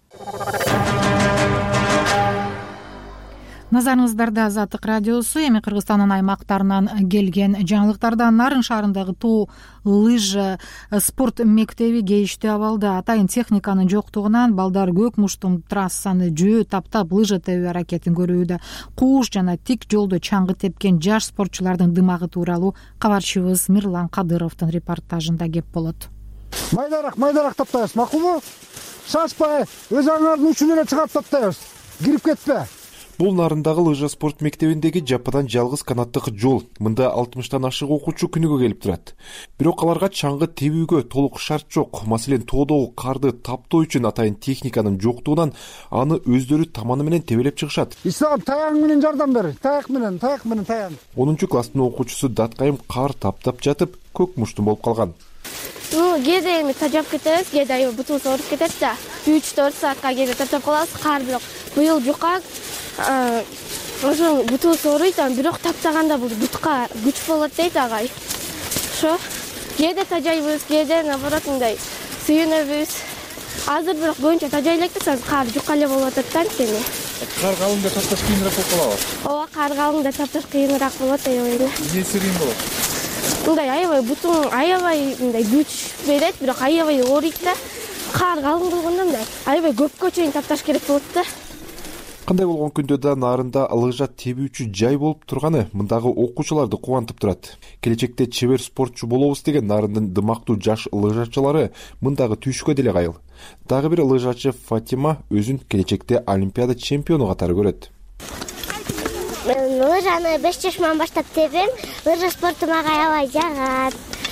Назарыңыздарда Азаттык радиосу. Эми Кыргызстандын аймактарынан келген жаңылыктарда Нарын шаарындагы тоо лыжа спорт мектеби кейиштүү абалда. Атайын техниканын жоктугунан балдар көк муштум трассаны жөө таптап лыжа тебүү аракетин көрүүдө. Кууш жана тик жолдо чаңгы тепкен жаш спортчулардын дымагы тууралуу кабарчыбыз Мирлан Кадыровдун репортажында кеп болот. Майдарақ таптайбыз, макулбу? Шашпай, өз аңардын учун эле чыгап таптайбыз. Кирип кетпе. Бул Нарындагы лыжа спорт мектебиндеги жападан жалгыз канаттык жол. Мында 60тан ашык окуучу күнүгө келип турат. Бирок аларга чаңгы тебүүгө толук шарт жок. Маселен, тоодогу карды таптоо үчүн атайын техниканын жоктугунан аны өздөрү таманы менен тебелеп чыгышат. Ислам, таяң менен жардам бер. Таяк менен таяң. 10-класстын окуучусу Даткайым кар таптап жатып, көк муштум болуп калган. Кээде эми тажап кетебиз, кээде бутубуз ооруп кетет да. 3-4 саатка кээде таптап калабыз, кар бирок быйыл жука. Ошо бутубуз ооруйт, бирок таптаганда бул бутка күч болот дейт агай. Ошо кээде тажайбыз, кээде наоборот мындай сүйүнөбүз. Азыр бирок көбүнчө тажай элекпиз, кар жука эле болуп атат да анткени. Кар калыңда тапташ кыйыныраак болуп калабы? Ооба, кар калыңда тапташ кыйыныраак болот, эми. Эмнеси кыйын болот? Мындай аябай бутуң аябай мындай күч берет, бирок аябай ооруйт да. Кар калың болгондо мындай аябай көпкө чейин тапташ керек болот да. Кандай болгон күндө да Нарында лыжа тебүүчү жай болуп турганы мындагы окуучуларды кубантып турат. Келечекте чебер спортчу болобуз деген Нарындын дымактуу жаш лыжачылары мындагы түйшүккө деле кайыл. Дагы бир лыжачы Фатима өзүн келечекте олимпиада чемпиону катары көрөт. Лыжаны 5 жашыман баштап тебем. Лыжа спорту мага аябай жагат.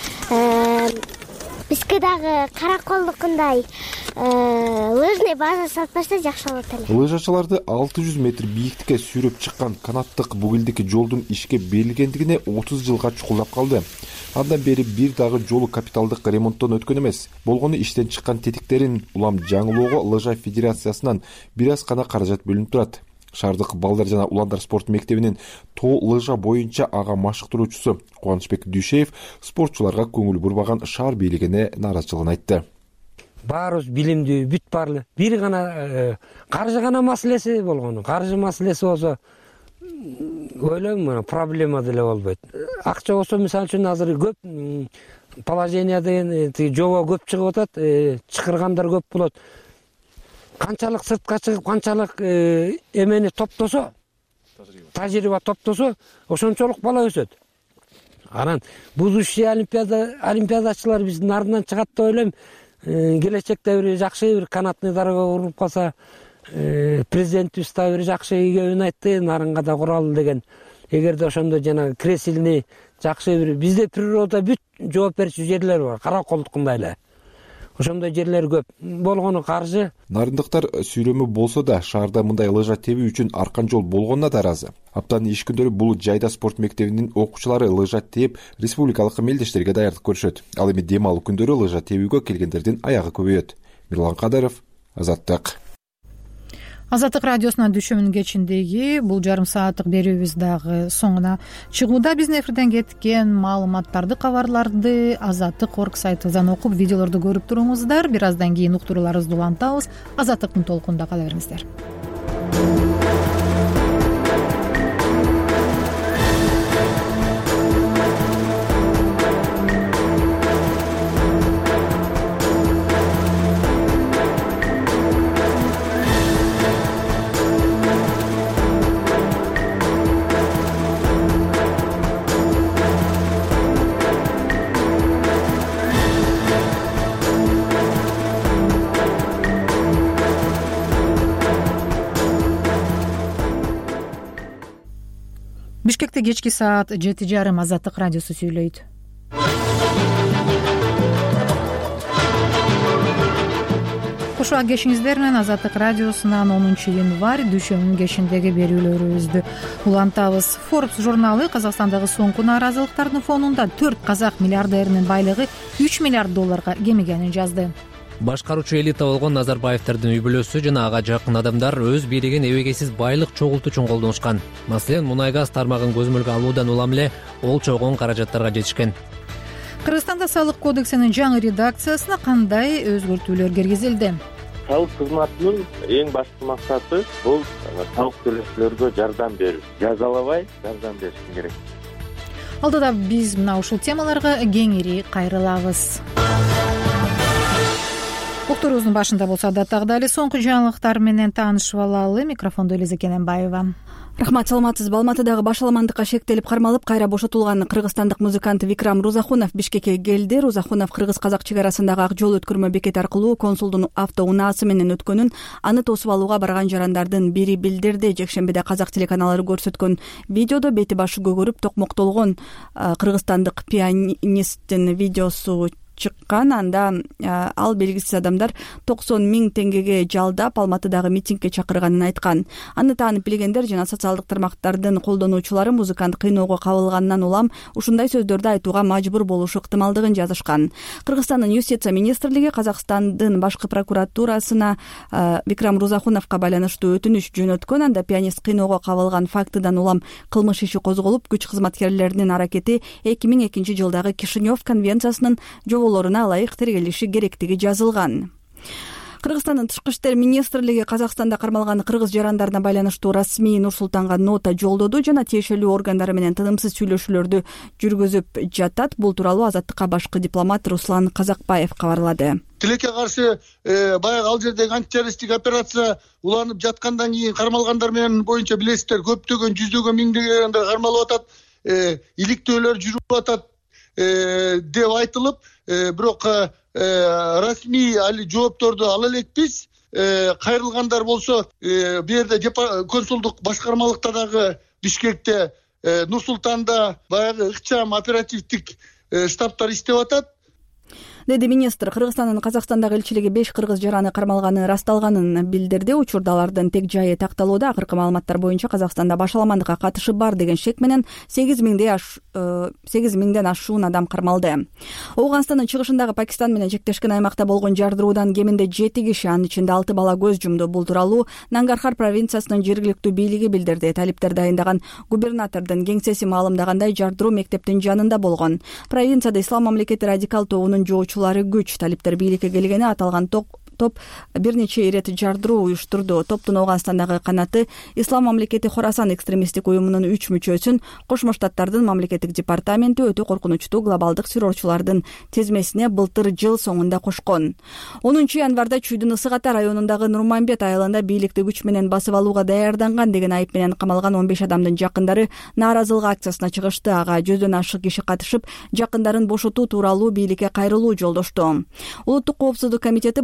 Бизге дагы караколдукундай лыжный база сатпаса жакшы болот эле. Лыжачыларды 600 метр бийиктикке сүйрөп чыккан канаттык бугилдики жолдун ишке берилгендигине 30 жылга чукулдап калды. Андан бери бир дагы жолу капиталдык ремонттон өткөн эмес. Болгону иштен чыккан тетиктерин улам жаңылоого лыжа федерациясынан бир аз гана каражат бөлүнүп турат. Шаардык балдар жана уландар спорт мектебинин тоо лыжа боюнча ага машыктыруучусу Кубанычбек Дүйшеев спортчуларга көңүл бурбаган шаар бийлигине нааразычылыгын айтты. Баарыбыз билимдүү, бүт барлы. Бир гана каржы гана маселеси болгону. Каржы маселеси болсо ойлойм, проблема деле болбойт. Акча болсо, мисалы үчүн азыр көп положение деген жобо көп чыгып атат, чакыргандар көп болот. Канчалык сыртка чыгып, канчалык эмени топтосо, тажрыйба топтосо, ошончолук бала өсөт. Анан будущий олимпиадачылар биздин ардынан чыгат деп ойлойм. Келечекте бир жакшы бир канатный дорога куруп калса, президентибиз да бир жакшы ийгебин айтты, Нарынга да куралы деген. Эгерде ошондо жана кресилни жакшы бир бизде природа бүт жооп берчү жерлер бар, караколдукундай эле. ошондой жерлер көп болгону каржы. Нарындыктар сүйрөмө болсо да шаарда мындай лыжа тебүү үчүн аркан жол болгонуна таразы. Аптанын иш күндөрү бул жайда спорт мектебинин окуучулары лыжа тээп республикалык мелдештерге даярдык көрүшөт. Ал эми дем алуу күндөрү лыжа тебүүгө келгендердин аягы көбөйөт. Мирлан Кадыров, Азаттык. Азаттык радиосунун дүшөмүнүн кечиндеги бул жарым сааттык берүүбүз дагы соңуна чыгууда. Биздин эфирден кеткен маалыматтарды, кабарларды Азаттык.org сайтыбыздан окуп, видеолорду көрүп туруңуздар. Бир аздан кийин уктурууларыбызды улантабыз. Азаттыктын толкунунда кала бериңиздер. Бишкекте кечки саат 7:30 Азаттык радиосу сүйлөйт. Кош кешиңиздер менен Азаттык радиосунан 10 январь дүшөмүнүн кечиндеги берүүлөрүбүздү улантабыз. Forbes журналы Казакстандагы соңку нааразылыктардын фонунда 4 казак миллиардеринин байлыгы 3 миллиард долларга кемигенин жазды. Башкаруучу элита болгон Назарбаевдин үй бүлөсү жана ага жакын адамдар өз бийлигин эбегейсиз байлык чогултуу үчүн колдонушкан. Маселен, мунай газ тармагын көзөмөлгө алуудан улам эле ол чогон каражаттарга жетишкен. Кыргызстанда салык кодексинин жаңы редакциясына кандай өзгөртүүлөр киргизилди? Салык кызматынын эң башкы максаты бул салык төлөөчүлөргө жардам берүү, жазалабай жардам бериш керек. Алдыда биз мына ушул темаларга кеңири кайрылабыз. Уктуруубуздун башында болсо адаттагыдай эле соңку жаңылыктар менен таанышып алалы. Микрофондо Элиза Кененбаева. Рахмат, саламатсызбы. Алматыдагы башаламандыкка шектелип кармалып кайра бошотулган кыргызстандык музыкант Викрам Рузахунов Бишкекке келди. Рузахунов кыргыз-казак чек арасындагы ак жол өткөрмө бекети аркылуу консулдун автоунаасы менен өткөнүн, аны тосуп алууга барган жарандардын бири билдирди. Жекшембиде казак телеканалдары көрсөткөн видеодо бети башы көгөрүп токмоктолгон кыргызстандык пианисттин видеосу чыккан. Анда ал белгисиз адамдар 90 000 теңгеге жалдап Алматыдагы митингге чакырганын айткан. Аны таанып билгендер жана социалдык тармактардын колдонуучулары музыкант кыйноого кабылгандан улам ушундай сөздөрдү айтууга мажбур болушу ыктымалдыгын жазышкан. Кыргызстандын юстиция министрлиги Казакстандын башкы прокуратурасына Викрам Рузахуновго байланыштуу өтүнүч жөнөткөн. Анда пианист кыйноого кабылган фактыдан улам кылмыш иши козголуп, күч кызматкерлеринин аракети 2002 жылдагы Кишинев конвенциясынын жоболоруна ылайык тергелиши керектиги жазылган. Кыргызстандын тышкы иштер министрлиги Казакстанда кармалган кыргыз жарандарына байланыштуу расмий Нур-Султанга нота жолдоду жана тиешелүү органдары менен тынымсыз сүйлөшүүлөрдү жүргүзүп жатат. Бул тууралуу Азаттыкка башкы дипломат Руслан Казакбаев кабарлады. Тилекке каршы баягы ал жердеги антитеррористтик операция уланып жаткандан кийин кармалгандар менен боюнча билесиздер, көптөгөн жүздөгөн миңдеген кармалып атат, иликтөөлөр жүрүп атат деп айтылып, бирок расмий али жоопторду ала элекпиз. Кайрылгандар болсо бу жерде консулдук башкармалыкта дагы Бишкекте, Нур-Султанда баягы ыкчам оперативдик штабтар иштеп атат, деди министр. Кыргызстандын Казакстандагы элчилиги 5 кыргыз жараны кармалганы расталганын билдирди. Учурда алардын тек жайы такталууда. Акыркы маалыматтар боюнча Казакстанда башаламандыкка катышы бар деген шек менен 8 миңден ашуун адам кармалды. Ооганстандын чыгышындагы Пакистан менен чектешкен аймакта болгон жардыруудан кеминде 7 киши, анын ичинде 6 бала көз жумду. Бул тууралуу Нангархар провинциясынын жергиликтүү бийлиги билдирди. Талиптер дайындаган губернатордун кеңсеси маалымдагандай, жардыруу мектептин жанында болгон. Провинцияда Ислам мамлекети радикал тобунун жоочу күч. Талиптер бийликке келгени аталган топ бир нече ирет жардыруу уюштурду. Топтун Ооганстандагы канаты Ислам мамлекети Хорасан экстремисттик уюмунун 3 мүчөсүн Кошмо Штаттардын мамлекеттик департаменти өтө коркунучтуу глобалдык террорчулардын тизмесине былтыр жыл соңунда кошкон. 10 январда Чүйдүн Ысык Ата районундагы Нурманбет айылында бийликти күч менен басып алууга даярданган деген айып менен камалган 15 адамдын жакындары нааразылык акциясына чыгышты. Ага жүздөн ашык киши катышып, жакындарын бошотуу тууралуу бийликке кайрылуу жолдошту. Улуттук коопсуздук комитети былтыр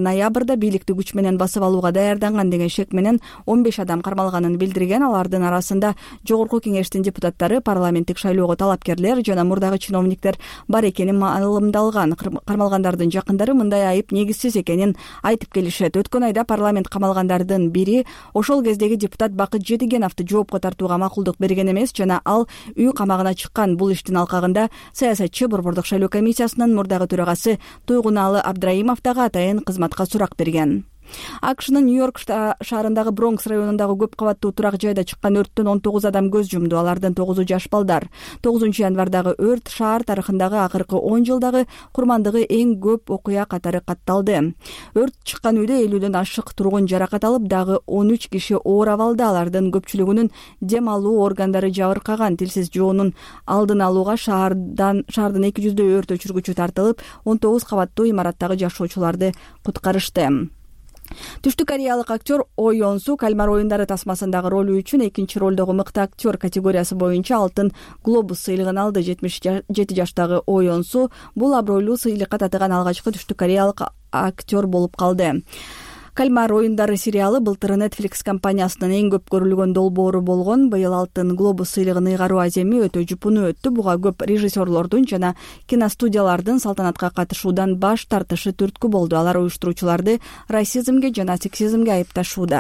ноябрда бийликти күч менен басып алууга даярданган деген шек менен 15 адам кармалганын билдирген. Алардын арасында жогорку кеңештин депутаттары, парламенттик шайлоого талапкерлер жана мурдагы чиновниктер бар экени маалымдалган. Кармалгандардын жакындары мындай айып негизсиз экенин айтып келишет. Өткөн айда парламент камалгандардын бири ошол кездеги депутат Бакыт Жетигеновду жоопко тартууга макулдук берген эмес жана ал үй камагына чыккан. Бул иштин алкагында саясатчы Борбордук шайлоо комиссиясынын мурдагы төрагасы Туйгуналы Абдраимов дагы атайын кызматка сурак берген. АКШнын Нью-Йорк шаарындагы Бронкс районундагы көп кабаттуу турак жайда чыккан өрттөн 19 адам көз жумду. Алардын 9-у жаш балдар. 9-январдагы өрт шаар тарыхындагы акыркы 10 жылдагы курмандыгы эң көп окуя катары катталды. Өрт чыккан үйдө 50дөн ашык тургун жаракат алып, дагы 13 киши оор абалда. Алардын көпчүлүгүнүн дем алуу органдары жабыркаган. Тилсиз жоонун алдын алууга шаардын 200дөй өрт өчүргүчү тартылып, 19 кабаттуу имараттагы жашоочуларды куткарышты. Түштүк кореялык актер О Йон Су кальмар оюндары тасмасындагы ролу үчүн экинчи ролдогу мыкты актер категориясы боюнча алтын глобус сыйлыгын алды. 77 жаштагы О Йон Су бул абройлуу сыйлыкка татыган алгачкы түштүк кореялык актер болуп калды. Кальмар оюндары сериалы былтыр Netflix компаниясынын эң көп көрүлгөн долбоору болгон. Быйыл алтын глобус сыйлыгын ыйгаруу аземи өтө жупуну өттү. Буга көп режиссерлордун жана киностудиялардын салтанатка катышуудан баш тартышы түрткү болду. Алар уюштуруучуларды расизмге жана сексизмге айыпташууда.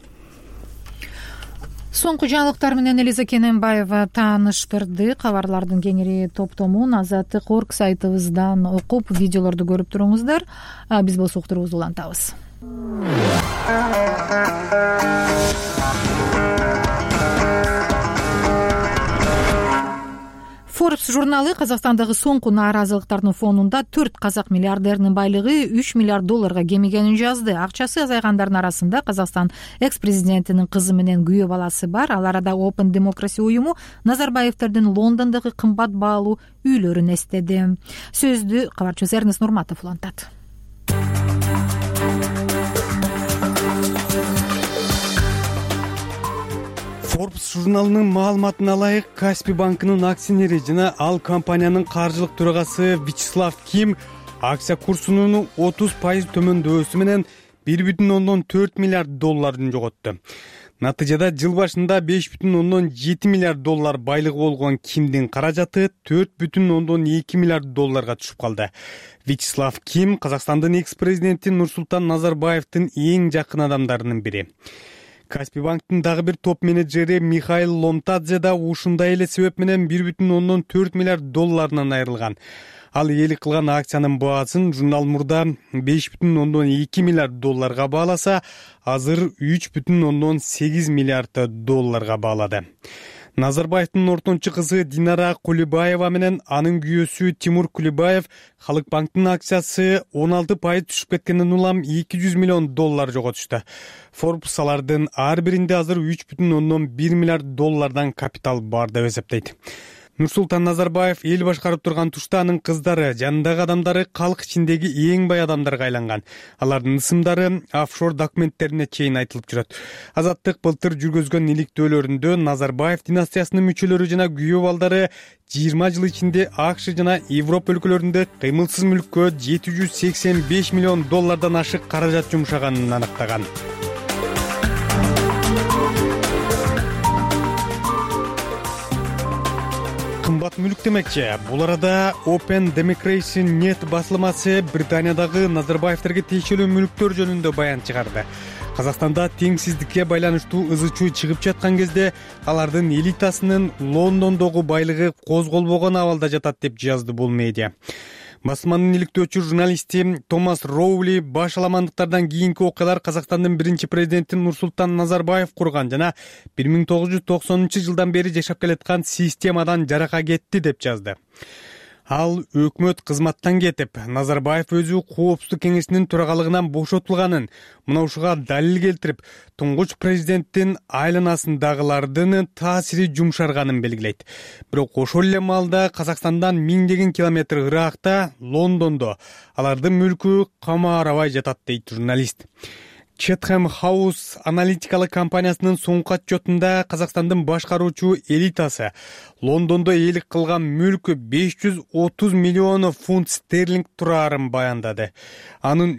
Соңку жаңылыктар менен Элиза Кененбаева тааныштырды. Кабарлардын кеңири топтомун Азаттык орг сайтыбыздан окуп, видеолорду көрүп туруңуздар. Биз болсо уктурубузду улантабыз. Forbes журналы Казакстандагы соңку нааразылыктардын фонунда 4 казак миллиардеринин байлыгы $3 миллиард кемигенин жазды. Акчасы азайгандардын арасында Казакстан экс-президентинин кызы менен күйөө баласы бар. Ал арада Open Democracy уюму Назарбаевтердин Лондондогу кымбат баалуу үйлөрүн эстеди. Сөздү кабарчыбыз Эрнест Нурматов улантат. Forbes журналынын маалыматына ылайык, Каспий банкынын акционери жана ал компаниянын каржылык төрагасы Вячеслав Ким акция курсунун 30% төмөндөсү менен $1.4 миллиард жоготту. Натыйжада жыл башында $5.7 миллиард байлыгы болгон Кимдин каражаты $4.2 миллиард түшүп калды. Вячеслав Ким Казакстандын экс-президенти Нурсултан Назарбаевдин эң жакын адамдарынын бири. Каспий банктын дагы бир топ менеджери Михаил Ломтадзе да ушундай эле себеп менен $1.4 миллиард айрылган. Ал ээлик кылган акциянын баасын журнал мурда $5.2 миллиард бааласа, азыр $3.8 миллиард баалады. Назарбаевдин ортончу кызы Динара Кулибаева менен анын күйөөсү Тимур Кулибаев Халык банктын акциясы 16% түшүп кеткенден улам $200 миллион жоготушту. Forbes алардын ар биринде азыр $3.1 миллиард капитал бар деп эсептейт. Нурсултан Назарбаев эл башкарып турган тушта анын кыздары, жанындагы адамдары калк ичиндеги эң бай адамдарга айланган. Алардын ысымдары офшор документтерине чейин айтылып жүрөт. Азаттык былтыр жүргөзгөн иликтөөлөрүндө Назарбаев династиясынын мүчөлөрү жана күйөө балдары 20 жыл ичинде АКШ жана Европа өлкөлөрүндө кыймылсыз мүлккө $785 миллион ашык каражат жумшаганын аныктаган. Кымбат мүлк демекчи. Бул арада Open Democracy Net басылмасы Британиядагы Назарбаевтерге тиешелүү мүлктөр жөнүндө баян чыгарды. Казакстанда теңсиздикке байланыштуу ызы-чуу чыгып жаткан кезде алардын элитасынын Лондондогу байлыгы козголбогон абалда жатат деп жазды бул медиа. Басманын иликтөөчү журналисти Томас Роули баш аламандыктардан кийинки окуялар Казакстандын биринчи президенти Нурсултан Назарбаев курган жана 1990-жылдан бери жашап келаткан системадан жарака кетти деп жазды. Ал өкмөт кызматтан кетип, Назарбаев өзү коопсуздук кеңешинин төрагалыгынан бошотулганын, мына ушуга далил келтирип, туңгуч президенттин айланасындагылардын таасири жумшарганын белгилейт. Бирок ошол эле маалда Казакстандан миңдеген километр ыракта, Лондондо алардын мүлкү кама арабай жатат дейт журналист. Chatham House аналитикалык компаниясынын соңку отчетунда Казакстандын башкаруучу элитасы Лондондо ээлик кылган мүлкү 530 миллион фунт стерлинг тураарын баяндады. Анын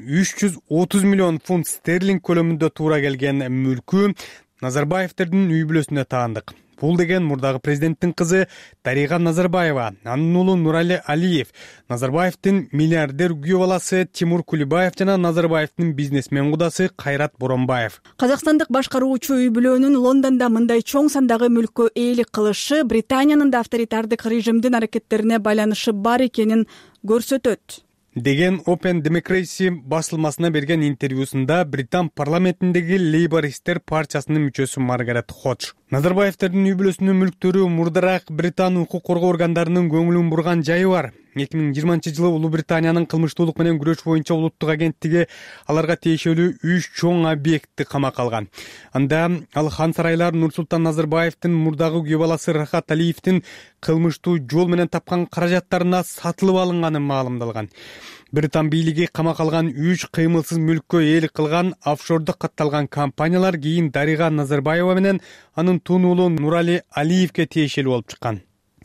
330 миллион фунт стерлинг көлөмүндө туура келген мүлкү Назарбаевтердин үй бүлөсүнө таандык. Бул деген мурдагы президенттин кызы Дарига Назарбаева, анын уулу Нурали Алиев, Назарбаевдин миллиардер күйөө баласы Тимур Кулибаев жана Назарбаевдин бизнесмен кудасы Кайрат Боронбаев. Казакстандык башкаруучу үй бүлөнүн Лондондо мындай чоң сандагы мүлккө ээлик кылышы Британиянын да авторитардык режимдин аракеттерине байланышы бар экенин көрсөтөт деген Open Democracy басылмасына берген интервьюсунда Британ парламентиндеги Лейбористер партиясынын мүчөсү Маргарет Ходж. Назарбаевтердин үй бүлөсүнүн мүлктөрү мурдараак Британ укук коргоо органдарынын көңүлүн бурган жайы бар. 2020-жылы Улуу Британиянын кылмыштуулук менен күрөш боюнча улуттук агенттиги аларга тиешелүү 3 чоң объектти камакка алган. Анда ал хан сарайлар Нурсултан Назарбаевдин мурдагы күйөө баласы Рахат Алиевдин кылмыштуу жол менен тапкан каражаттарына сатылып алынганы маалымдалган. Британ бийлиги камакка алган 3 кыймылсыз мүлккө ээлик кылган офшордо катталган компаниялар кийин Дарига Назарбаева менен анын тун уулу Нурали Алиевге тиешелүү болуп чыккан.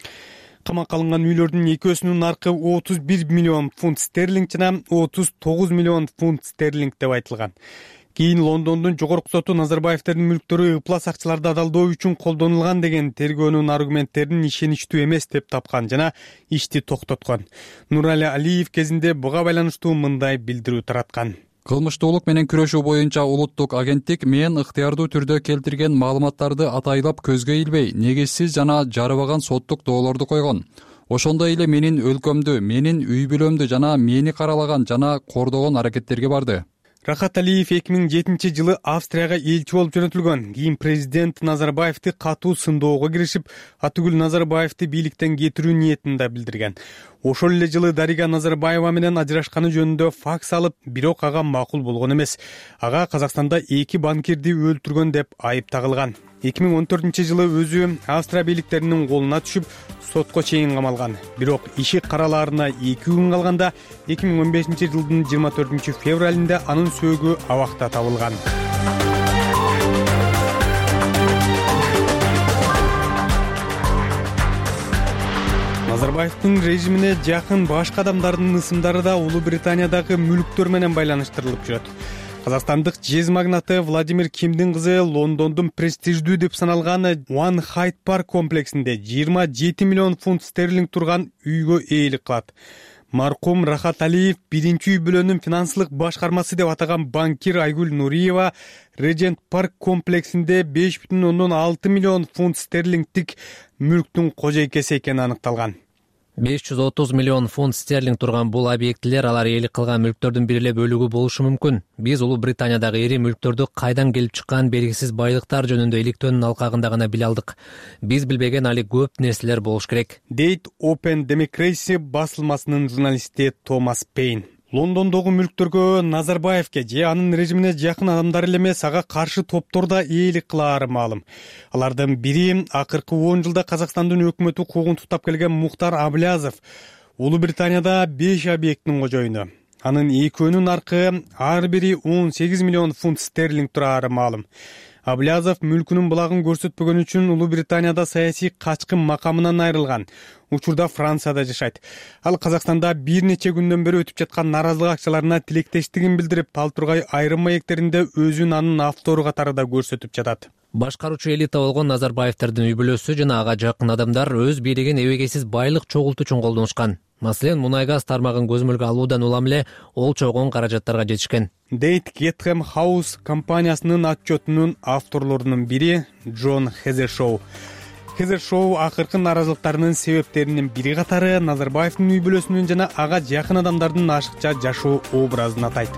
Камакка алынган үйлөрдүн экөөсүнүн наркы 31 миллион фунт стерлинг жана 39 миллион фунт стерлинг деп айтылган. Кийин Лондондун жогорку соту Назарбаевтердин мүлктөрү ыплас акчаларды адалдоо үчүн колдонулган деген тергөөнүн аргументтерин ишеничтүү эмес деп тапкан жана ишти токтоткон. Нурали Алиев кезинде буга байланыштуу мындай билдирүү тараткан. Кылмыштуулук менен күрөшүү боюнча улуттук агенттик мен ыктыярдуу түрдө келтирген маалыматтарды атайлап көзгө илбей, негизсиз жана жарыбаган соттук доолорду койгон. Ошондой эле менин өлкөмдү, менин үй бүлөмдү жана мени каралаган жана кордогон аракеттерге барды. Рахат Алиев 2007-жылы Австрияга элчи болуп жөнөтүлгөн. Кийин президент Назарбаевди катуу сындоого киришип, атүгүл Назарбаевди бийликтен кетирүү ниетин да билдирген. Ошол эле жылы Дарига Назарбаева менен ажырашканы жөнүндө факс алып, бирок ага макул болгон эмес. Ага Казакстанда 2 банкирди өлтүргөн деп айып тагылган. 2014-жылы өзү Австрия бийликтеринин колуна түшүп, сотко чейин камалган. Бирок иши каралаарына 2 күн калганда 2015-жылдын 24-февралында анын сөөгү абакта табылган. Назарбаевдин режимине жакын башка адамдардын ысымдары да Улуу Британиядагы мүлктөр менен байланыштырылып жүрөт. Казакстандык жез магнаты Владимир Кимдин кызы Лондондун престиждүү деп саналган One Hyde Park комплексинде 27 миллион фунт стерлинг турган үйгө ээлик кылат. Маркум Рахат Алиев биринчи үй бүлөнүн финансылык башкармасы деп атаган банкир Айгүл Нуриева Regent Park комплексинде 5,6 миллион фунт стерлингдик мүлктүн кожойкеси экени аныкталган. 530 миллион фунт стерлинг турган бул объектилер алар ээлик кылган мүлктөрдүн бир эле бөлүгү болушу мүмкүн. Биз Улуу Британиядагы ири мүлктөрдү кайдан келип чыккан белгисиз байлыктар жөнүндө иликтөөнүн алкагында гана биле алдык. Биз билбеген али көп нерселер болуш керек, дейт Open Democracy басылмасынын журналисти Томас Пейн. Лондондогу мүлктөргө Назарбаевге же анын режимине жакын адамдар эле эмес, ага каршы топтор да ээлик кылаары маалым. Алардын бири акыркы 10 жылда Казакстандын өкмөтү куугун туктап келген Мухтар Аблязов. Улуу Британияда 5 объекттин кожоюну. Анын экөөнүн наркы ар бири 18 миллион фунт стерлинг турары маалым. Аблязов мүлкүнүн булагын көрсөтпөгөн үчүн Улуу Британияда саясий качкын макамынан айрылган. Учурда Францияда жашайт. Ал Казакстанда бир нече күндөн бери өтүп жаткан наразылык акчаларына тилектештигин билдирип, ал тургай айрым маектеринде өзүн анын автору катары да көрсөтүп жатат. Башкаруучу элита болгон Назарбаевтердин үй бүлөсү жана ага жакын адамдар өз бийлигин эбегейсиз байлык чогултуу үчүн колдонушкан. Маселен, мунай-газ тармагын көзөмөлгө алуудан улам эле олчогон каражаттарга жетишкен, дейт Chatham House компаниясынын отчетунун авторлорунун бири Джон Хезершоу. Хезершоу акыркы наразылыктарынын себептеринин бири катары Назарбаевдин үй бүлөсүнүн жана ага жакын адамдардын ашыкча жашоо образын атайт.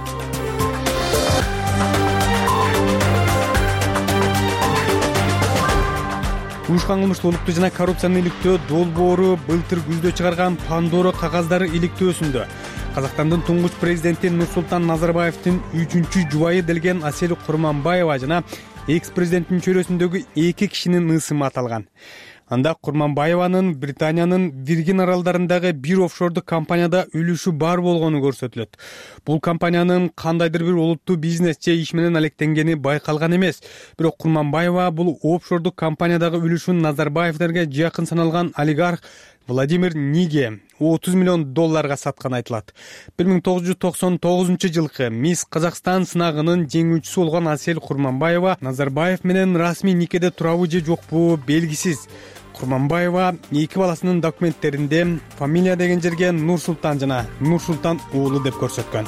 Уюшкан кылмыштуулукту жана коррупцияны иликтөө долбоору былтыр күздө чыгарган Пандора кагаздары иликтөөсүндө Казакстандын туңгуч президенти Нурсултан Назарбаевдин 3-чү жубайы делген Асель Курманбаева жана экс-президенттин чөйрөсүндөгү 2 кишинин ысымы аталган. Анда Курманбаеванын Британиянын Виргин аралдарындагы бир офшордук компанияда үлүшү бар болгону көрсөтүлөт. Бул компаниянын кандайдыр бир олуттуу бизнес же иш менен алектенгени байкалган эмес. Бирок Курманбаева бул офшордук компаниядагы үлүшүн Назарбаевдерге жакын саналган олигарх Владимир Ниге $30 миллион сатканы айтылат. 1999 жылкы Мисс Казакстан сынагынын жеңүүчүсү болгон Асель Курманбаева Назарбаев менен расмий никеде турабы же жокпу белгисиз. Курманбаева эки баласынын документтеринде фамилия деген жерге Нурсултан жана Нурсултан уулу деп көрсөткөн.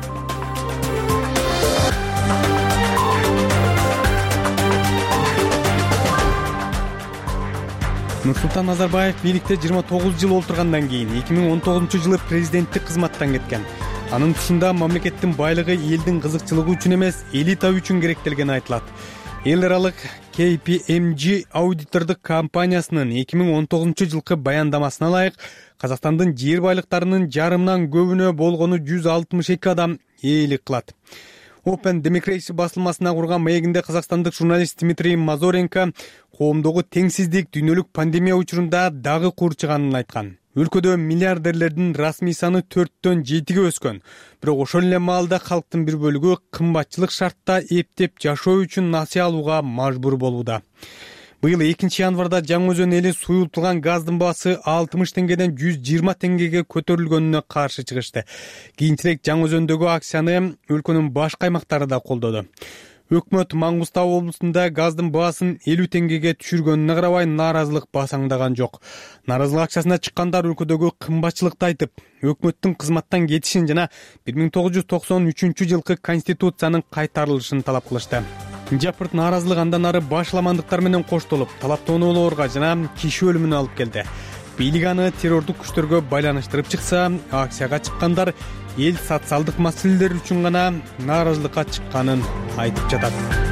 Нурсултан Назарбаев бийликте 29 жыл олтургандан кийин 2019 жылы президенттик кызматтан кеткен. Анын тушунда мамлекеттин байлыгы элдин кызыкчылыгы үчүн эмес, элита үчүн керектелгени айтылат. Эл аралык KPMG аудитордук компаниясынын 2019 жылкы баяндамасына ылайык, Казакстандын жер байлыктарынын жарымынан көбүнө болгону 162 адам ээлик кылат. Open Democracy басылмасына курган маегинде казакстандык журналист Дмитрий Мазоренко коомдогу теңсиздик дүйнөлүк пандемия учурунда дагы курчуганын айткан. Өлкөдө миллиардерлердин расмий саны 4-төн 7-ге өскөн. Бирок ошол эле маалда калктын бир бөлүгү кымбатчылык шартта эптеп жашоо үчүн насыя алууга мажбур болууда. Быйыл 2 январда Жаңы Өзөн эли суюлтулган газдын баасы 60 теңгеден 120 теңгеге көтөрүлгөнүнө каршы чыгышты. Кийинчерээк Жаңы Өзөндөгү акцияны өлкөнүн башка аймактары да колдоду. Өкмөт Маңгыстау облусунда газдын баасын 50 теңгеге түшүргөнүнө карабай нааразылык басаңдаган жок. Нааразылык акциясына чыккандар өлкөдөгү кымбатчылыкты айтып, өкмөттүн кызматтан кетишин жана 1993 жылкы конституциянын кайтарылышын талап кылышты. Жапырт нааразылык андан ары башламандыктар менен коштолуп, талаптоолорго жана киши өлүмүнө алып келди. Бийлик аны террордук күчтөргө байланыштырып чыкса, акцияга чыккандар эл социалдык маселелер үчүн гана нааразылыкка чыкканын айтып жатат.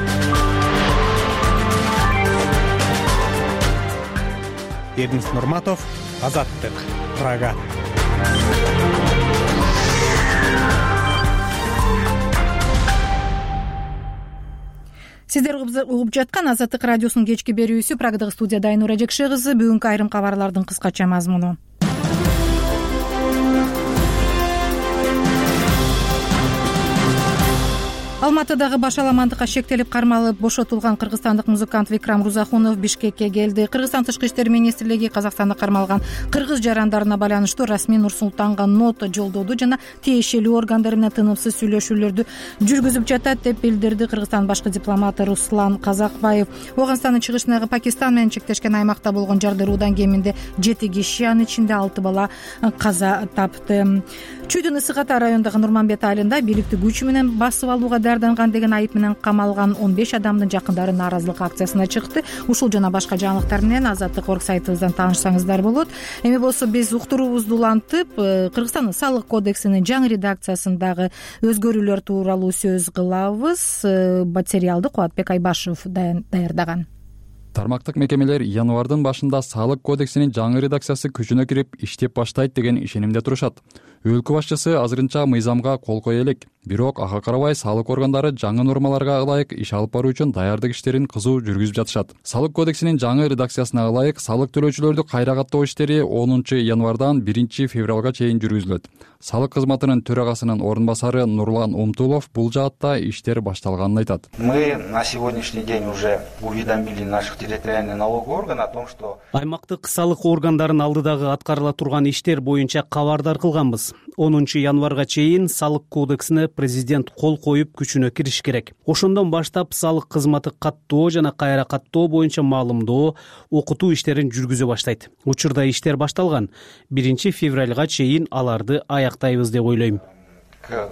Эрнест Нурматов, Азаттык, Прага. Сиздер угуп жаткан Азаттык радиосунун кечки берүүсү. Прагадагы студияда Айнура Жекше кызы. Бүгүнкү айрым кабарлардын кыскача мазмуну. Алматыдагы башаламандыкка шектелип кармалып бошотулган кыргызстандык музыкант Викрам Рузахунов Бишкекке келди. Кыргызстан Тышкы иштер министрлиги Казакстанда кармалган кыргыз жарандарына байланыштуу расмий Нурсултанга нота жолдоду жана тиешелүү органдар менен тынымсыз сүйлөшүүлөрдү жүргүзүп жатат деп билдирди Кыргызстан башкы дипломаты Руслан Казакбаев. Оганстандын чыгышындагы Пакистан менен чектешкен аймакта болгон жардыруудан кеминде 7 киши, анын ичинде 6 бала каза тапты. Чүйдүн Ысык Ата районундагы Нурманбет айылында бийликти күч менен басып алууга даярданган деген айып менен камалган 15 адамдын жакындары нааразылык акциясына чыкты. Ушул жана башка жаңылыктар менен Азаттык орг сайтыбыздан таанышсаңыздар болот. Эми болсо биз уктуруубузду улантып, Кыргызстандын салык кодексинин жаңы редакциясындагы өзгөрүүлөр тууралуу сөз кылабыз. Материалды Кубатбек Айбашев даярдаган. Тармактык мекемелер январдын башында салык кодексинин жаңы редакциясы күчүнө кирип иштеп баштайт деген ишенимде турушат. Өлкө башчысы азырынча мыйзамга кол кое элек. Бирок ага карабай салык органдары жаңы нормаларга ылайык иш алып баруу үчүн даярдык иштерин кызуу жүргүзүп жатышат. Салык кодексинин жаңы редакциясына ылайык салык төлөөчүлөрдү кайра каттоо иштери 10 январдан 1 февралга чейин жүргүзүлөт. Салык кызматынын төрагасынын орун басары Нурлан Умтулов бул жаатта иштер башталганын айтат. Мы на сегодняшний день уже уведомили наших территориальных налоговых органов о том, что аймактык салык органдарын алдыдагы аткарыла турган иштер боюнча кабардар кылганбыз. 10 январга чейин салык кодексине президент кол коюп күчүнө кириш керек. Ошондон баштап салык кызматы каттоо жана кайра каттоо боюнча маалымдоо, окутуу иштерин жүргүзө баштайт. Учурда иштер башталган. 1 февралга чейин аларды аяктайбыз деп ойлойм. К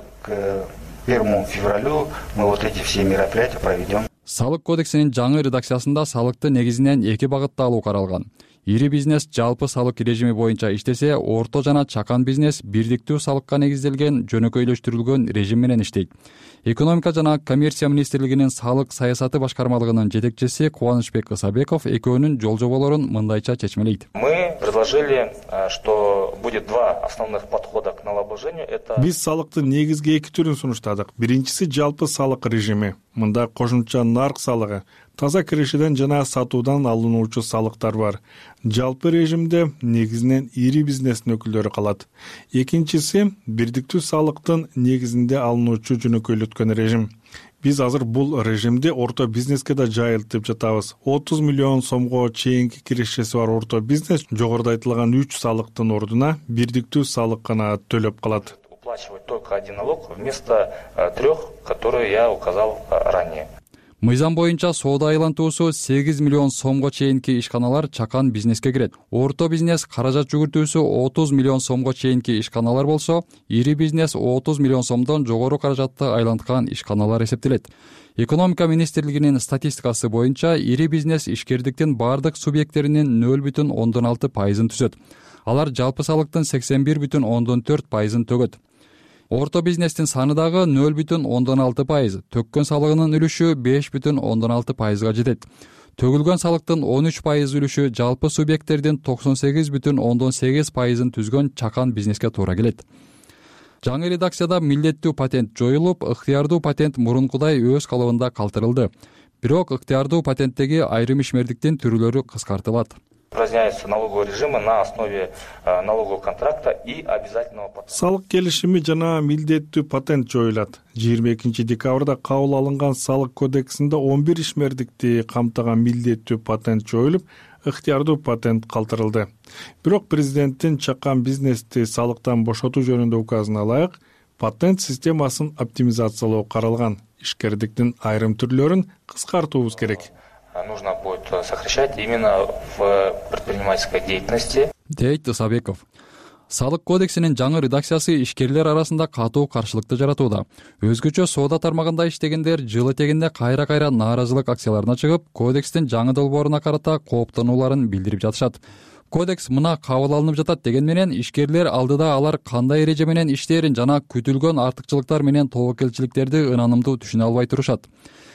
1 февралю мы вот эти все мероприятия проведем. Салык кодексинин жаңы редакциясында салыкты негизинен 2 багытта алуу каралган. Ири бизнес жалпы салык режими боюнча иштесе, орто жана чакан бизнес бирдиктүү салыкка негизделген жөнөкөйлөштүрүлгөн режим менен иштейт. Экономика жана коммерция министрлигинин салык саясаты башкармалыгынын жетекчиси Кубанычбек Ысабеков экөөнүн жолжоболорун мындайча чечмелейт. Мы предложили, что будет 2 основных подхода к налогообложению. Это биз салыктын негизги 2 түрүн сунуштадык. Биринчиси жалпы салык режими. Мында кошумча нарк салыгы, таза киришиден жана сатуудан алынуучу салыктар бар. Жалпы режимде негизинен ири бизнестин өкүлдөрү калат. Экинчиси бирдиктүү салыктын негизинде алынуучу жөнөкөйлөткөн режим. Биз азыр бул режимди орто бизнеске да жайылтып жатабыз. 30 миллион сомго чейинки киришеси бар орто бизнес жогоруда айтылган 3 салыктын ордуна бирдиктүү салык гана төлөп калат. Уплачивать только один налог вместо 3, которые я указал ранее. Мыйзам боюнча соода айлантуусу 8 миллион сомго чейинки ишканалар чакан бизнеске кирет. Орто бизнес каражат жүгүртүүсү 30 миллион сомго чейинки ишканалар болсо, ири бизнес 30 миллион сомдон жогору каражатты айланткан ишканалар эсептелет. Экономика министрлигинин статистикасы боюнча ири бизнес ишкердиктин бардык субъекттеринин 0,6% түзөт. Алар жалпы салыктын 81,4% төгөт. Орто бизнестин саны дагы 0,6%, төккөн салыгынын үлүшү 5,6%га жетет. Төгүлгөн салыктын 13% үлүшү жалпы субъекттердин 98,8%ын түзгөн чакан бизнеске туура келет. Жаңы редакцияда милдеттүү патент жоюлуп, ыктыярдуу патент мурункудай өз калыбында калтырылды. Бирок ыктыярдуу патенттеги айрым ишмердиктин түрлөрү кыскартылат. Упраздняются налоговые режимы на основе налогового контракта и обязательного патента. Салык келишими жана милдеттүү патент жоюлат. 22 декабрда кабыл алынган салык кодексинде 11 ишмердикти камтыган милдеттүү патент жоюлуп, ыктыярдуу патент калтырылды. Бирок президенттин чакан бизнести салыктан бошотуу жөнүндө указына ылайык патент системасын оптимизациялоо каралган. Ишкердиктин айрым түрлөрүн кыскартуубуз керек. Нужно будет сокращать именно в предпринимательской деятельности. Дейт Исабеков. Салык кодексинин жаңы редакциясы ишкерлер арасында катуу каршылыкты жаратууда. Өзгөчө соода тармагында иштегендер жыл этегинде кайра-кайра нааразылык акцияларына чыгып, кодекстин жаңы долбооруна карата кооптонууларын билдирип жатышат. Кодекс мына кабыл алынып жатат деген менен ишкерлер алдыда алар кандай эреже менен иштээрин жана күтүлгөн артыкчылыктар менен тобокелчиликтерди ынанымдуу түшүнө албай турушат.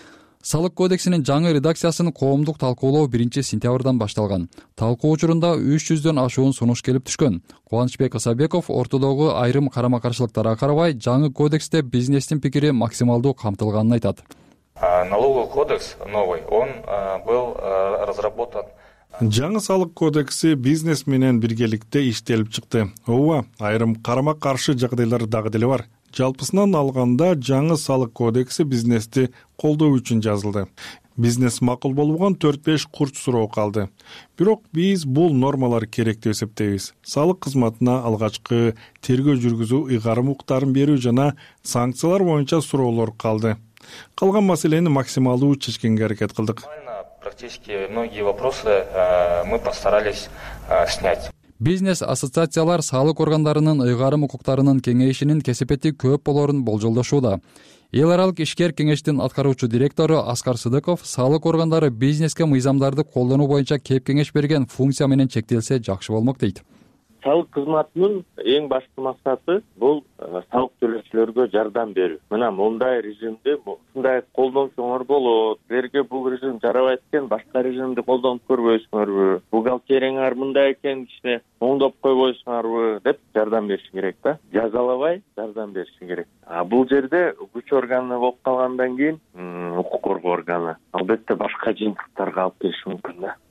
Салык кодексинин жаңы редакциясын коомдук талкуулоо 1-сентябрдан башталган. Талкуу учурунда 300дөн ашуун сунуш келип түшкөн. Кубанычбек Исабеков ортодогу айрым карама-каршылыктарга карабай, жаңы кодексте бизнестин пикири максималдуу камтылганын айтат. Налоговый кодекс новый, он был разработан. Жаңы салык кодекси бизнес менен биргеликте иштелип чыкты. Ооба, айрым карама-каршы жагдайлар дагы деле бар. Жалпысынан алганда жаңы салык кодекси бизнести колдоо үчүн жазылды. Бизнес макул болбогон 4-5 курч суроо калды. Бирок биз бул нормалар керек деп эсептейбиз. Салык кызматына алгачкы тергөө жүргүзүү, ыйгарым укуктарын берүү жана санкциялар боюнча суроолор калды. Калган маселени максималдуу чечкенге аракет кылдык. Практически многие вопросы мы постарались снять. Бизнес-ассоциациялар салык органдарынын ыйгарым укуктарынын кеңейишинин кесепети көп болорун болжолдошууда. Эл аралык ишкер кеңештин аткаруучу директору Аскар Сыдыков салык органдары бизнеске мыйзамдарды колдонуу боюнча кеп кеңеш берген функция менен чектелсе жакшы болмок дейт. Салык кызматынын эң башкы максаты бул салык төлөөчүлөргө жардам берүү. Мына мындай режимди ушундай колдонсоңор болот. Силерге бул режим жарабайт экен, башка режимди колдонуп көрбөйсүңөрбү? Бухгалтерияңар мындай экен, кичине оңдоп койбойсуңарбы деп жардам бериши керек да. Жазалабай жардам бериши керек. Бул жерде күч органы болуп калгандан кийин укук коргоо органы албетте башка жыйынтыктарга алып келиши мүмкүн да.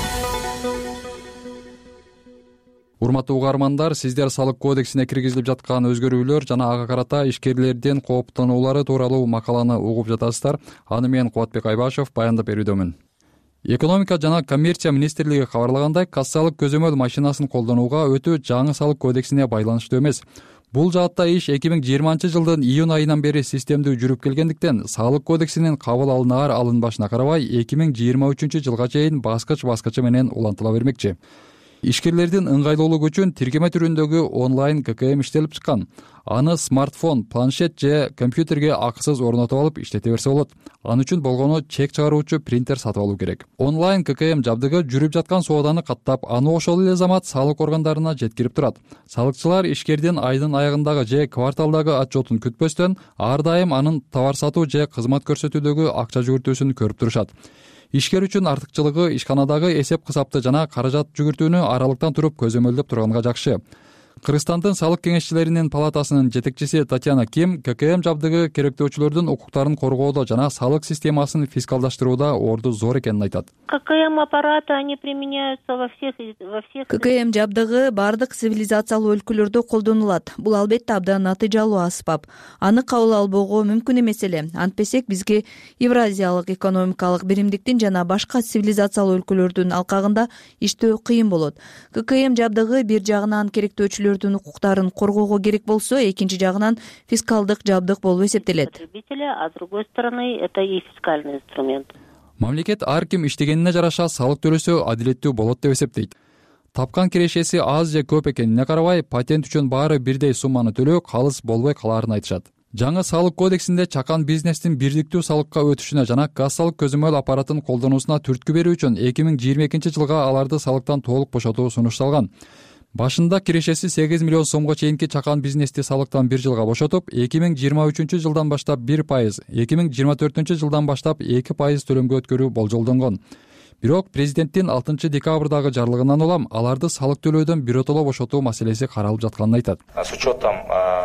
Урматтуу угармандар, сиздер салык кодексине киргизилип жаткан өзгөрүүлөр жана ага карата ишкерлердин кооптонуулары тууралуу макаланы угуп жатасыздар. Аны мен Кубатбек Айбашев баяндап берүүдөмүн. Экономика жана коммерция министрлиги кабарлагандай, кассалык көзөмөл машинасын колдонууга өтүү жаңы салык кодексине байланыштуу эмес. Бул жаатта иш 2020 жылдын июнь айынан бери системдүү жүрүп келгендиктен, салык кодексинин кабыл алынаар алынбашына карабай 2023 жылга чейин баскыч-баскычы менен улантыла бермекчи. Ишкерлердин ыңгайлуулугу үчүн тиркеме түрүндөгү онлайн ККМ иштелип чыккан. Аны смартфон, планшет же компьютерге акысыз орнотуп алып иштете берсе болот. Аны үчүн болгону чек чыгаруучу принтер сатып алуу керек. Онлайн ККМ жабдыгы жүрүп жаткан сооданы каттап, аны ошол эле замат салык органдарына жеткирип турат. Салыкчылар ишкердин айдын аягындагы же кварталдагы отчетун күтпөстөн, ар дайым анын товар сатуу же кызмат көрсөтүүдөгү акча жүгүртүүсүн көрүп турушат. Ишкер үчүн артыкчылыгы ишканадагы эсеп кысапты жана каражат жүгүртүүнү аралыктан туруп көзөмөлдөп турганга жакшы. Кыргызстандын салык кеңешчилеринин палатасынын жетекчиси Татьяна Ким ККМ жабдыгы керектөөчүлөрдүн укуктарын коргоодо жана салык системасын фискалдаштырууда орду зор экенин айтат. ККМ аппараты, они применяются во всех. ККМ жабдыгы бардык цивилизациялуу өлкөлөрдө колдонулат. Бул албетте абдан натыйжалуу аспап. Аны кабыл албоого мүмкүн эмес эле. Антпесек бизге Евразиялык экономикалык биримдиктин жана башка цивилизациялуу өлкөлөрдүн алкагында иштөө кыйын болот. ККМ жабдыгы бир жагынан керектөөчүлөр укуктарын коргоого керек болсо, экинчи жагынан фискалдык жабдык болуп эсептелет. А с другой стороны, это и фискальный инструмент. Мамлекет ар ким иштегенине жараша салык төлөсө адилеттүү болот деп эсептейт. Тапкан кирешеси аз же көп экенине карабай, патент үчүн баары бирдей сумманы төлөө калыс болбой калаарын айтышат. Жаңы салык кодексинде чакан бизнестин бирдиктүү салыкка өтүшүнө жана кассалык көзөмөл аппаратын колдонуусуна түрткү берүү үчүн 2022-жылга аларды салыктан толук бошотуу сунушталган. Башында кирешеси 8 миллион сомго чейинки чакан бизнести салыктан 1 жылга бошотуп, 2023-жылдан баштап 1%, 2024-жылдан баштап 2% төлөмгө өткөрүү болжолдонгон. Бирок президенттин 6 декабрдагы жарлыгынан улам аларды салык төлөөдөн биротоло бошотуу маселеси каралып жатканын айтат. С учетом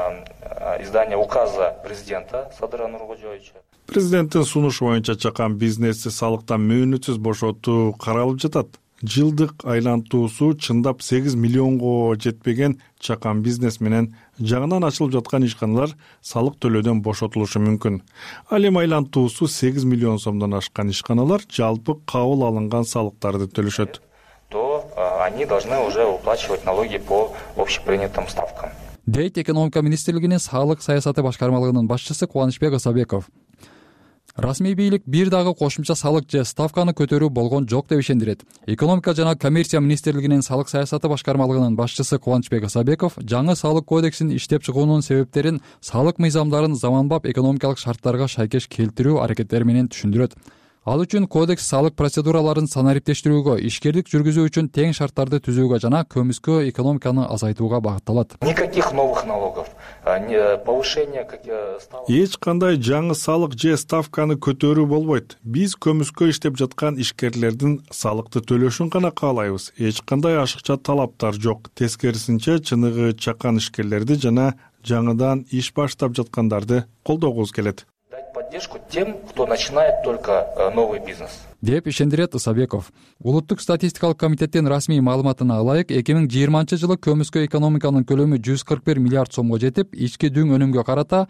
издания указа президента Садыра Нуркожоевича. Президенттин сунушу боюнча чакан бизнести салыктан мөөнөтсүз бошотуу каралып жатат. Жылдык айлантуусу чындап 8 миллионго жетпеген чакан бизнес менен жаңынан ачылып жаткан ишканалар салык төлөөдөн бошотулушу мүмкүн. Ал эми айлантуусу 8 миллион сомдон ашкан ишканалар жалпы кабыл алынган салыктарды төлөшөт. То они должны уже уплачивать налоги по общепринятым ставкам. Дейт экономика министрлигинин салык саясаты башкармалыгынын башчысы Кубанычбек Ысабеков. Расмий бийлик бир дагы кошумча салык же ставканы көтөрүү болгон жок деп ишендирет. Экономика жана коммерция министрлигинин салык саясаты башкармалыгынын башчысы Кубанычбек Ысабеков жаңы салык кодексин иштеп чыгуунун себептерин салык мыйзамдарын заманбап экономикалык шарттарга шайкеш келтирүү аракеттери менен түшүндүрөт. Ал үчүн кодекс салык процедураларын санариптештирүүгө, ишкерлик жүргүзүү үчүн тең шарттарды түзүүгө жана көмүскө экономиканы азайтууга багытталат. Никаких новых налогов, повышение ставок. Эч кандай жаңы салык же ставканы көтөрүү болбойт. Биз көмүскө иштеп жаткан ишкерлердин салыкты төлөшүн гана каалайбыз. Эч кандай ашыкча талаптар жок. Тескерисинче чыныгы чакан ишкерлерди жана жаңыдан иш баштап жаткандарды колдогубуз келет. Поддержку тем, кто начинает только новый бизнес. Деп ишендирет Ысабеков. Улуттук статистикалык комитеттин расмий маалыматына ылайык 2020-жылы көмүскө экономиканын көлөмү 141 миллиард сомго жетип, ички дүң өнүмгө карата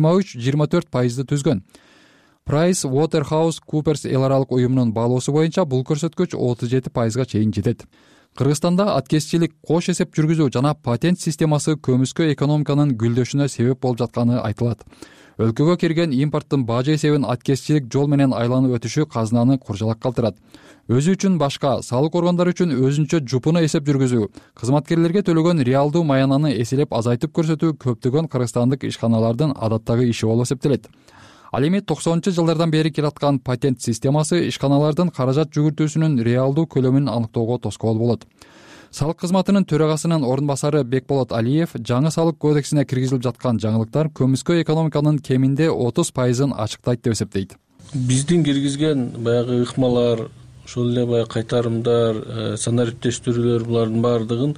23-24% түзгөн. Price Waterhouse Coopers эл аралык уюмунун баалоосу боюнча бул көрсөткүч 37%га чейин жетет. Кыргызстанда аткезчилик, кош эсеп жүргүзүү жана патент системасы көмүскө экономиканын гүлдөшүнө себеп болуп жатканы айтылат. Өлкөгө кирген импорттун бажы эсебин аткезчилик жол менен айланып өтүшү казынаны куржалак калтырат. Өзү үчүн башка, салык органдары үчүн өзүнчө жупуну эсеп жүргүзүү, кызматкерлерге төлөгөн реалдуу маянаны эселеп азайтып көрсөтүү көптөгөн кыргызстандык ишканалардын адаттагы иши болуп эсептелет. Ал эми 90-жылдардан бери келаткан патент системасы ишканалардын каражат жүгүртүүсүнүн реалдуу көлөмүн аныктоого тоскоол болот. Салык кызматынын төрагасынын орун басары Бекболот Алиев жаңы салык кодексине киргизилип жаткан жаңылыктар көмүскө экономиканын кеминде 30%-ын ачыктайт деп эсептейт. Биздин киргизген баягы ыкмалар, ошол эле баягы кайтарымдар, санариптештирүүлөр булардын баардыгын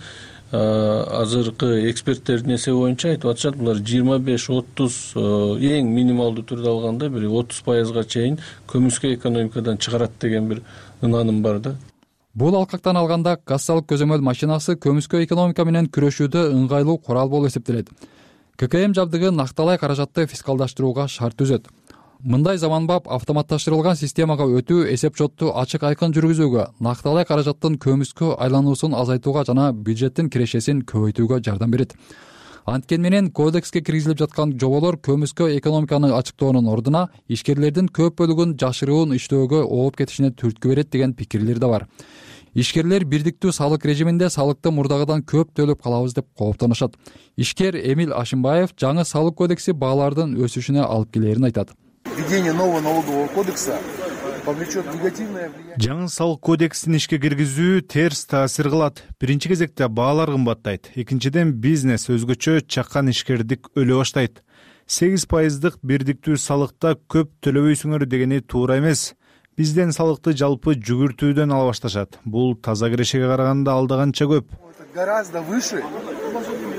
азыркы эксперттердин эсеби боюнча айтып атышат, булар 25-30 эң минималдуу түрдө алганда бир 30%га чейин көмүскө экономикадан чыгарат деген бир ынааным бар да. Бул алкактан алганда кассалык көзөмөл машинасы көмүскө экономика менен күрөшүүдө ыңгайлуу курал болуп эсептелет. ККМ жабдыгы накталай каражатты фискалдаштырууга шарт түзөт. Мындай заманбап автоматташтырылган системага өтүү эсеп-чотту ачык айкын жүргүзүүгө, накталай каражаттын көмүскө айлануусун азайтууга жана бюджеттин кирешесин көбөйтүүгө жардам берет. Анткени менен кодекске киргизилип жаткан жоболор көмүскө экономиканы ачыктоонун ордуна ишкерлердин көп бөлүгүн жашыруун иштөөгө ооп кетишине түрткү берет деген пикирлер да бар. Ишкерлер бирдиктүү салык режиминде салыкты мурдагыдан көп төлөп калабыз деп кооптонушат. Ишкер Эмил Ашимбаев жаңы салык кодекси баалардын өсүшүнө алып келерин айтат. Введение нового налогового кодекса повлечет негативное влияние. Жаңы салык кодексин ишке киргизүү терс таасир кылат. Биринчи кезекте баалар кымбаттайт. Экинчиден бизнес өзгөчө чакан ишкердик өлө баштайт. 8%дык бирдиктүү салыкта көп төлөбөйсүңөр дегени туура эмес. Бизден салыкты жалпы жүгүртүүдөн ала башташат. Бул таза кирешеге караганда алда канча көп. Гораздо выше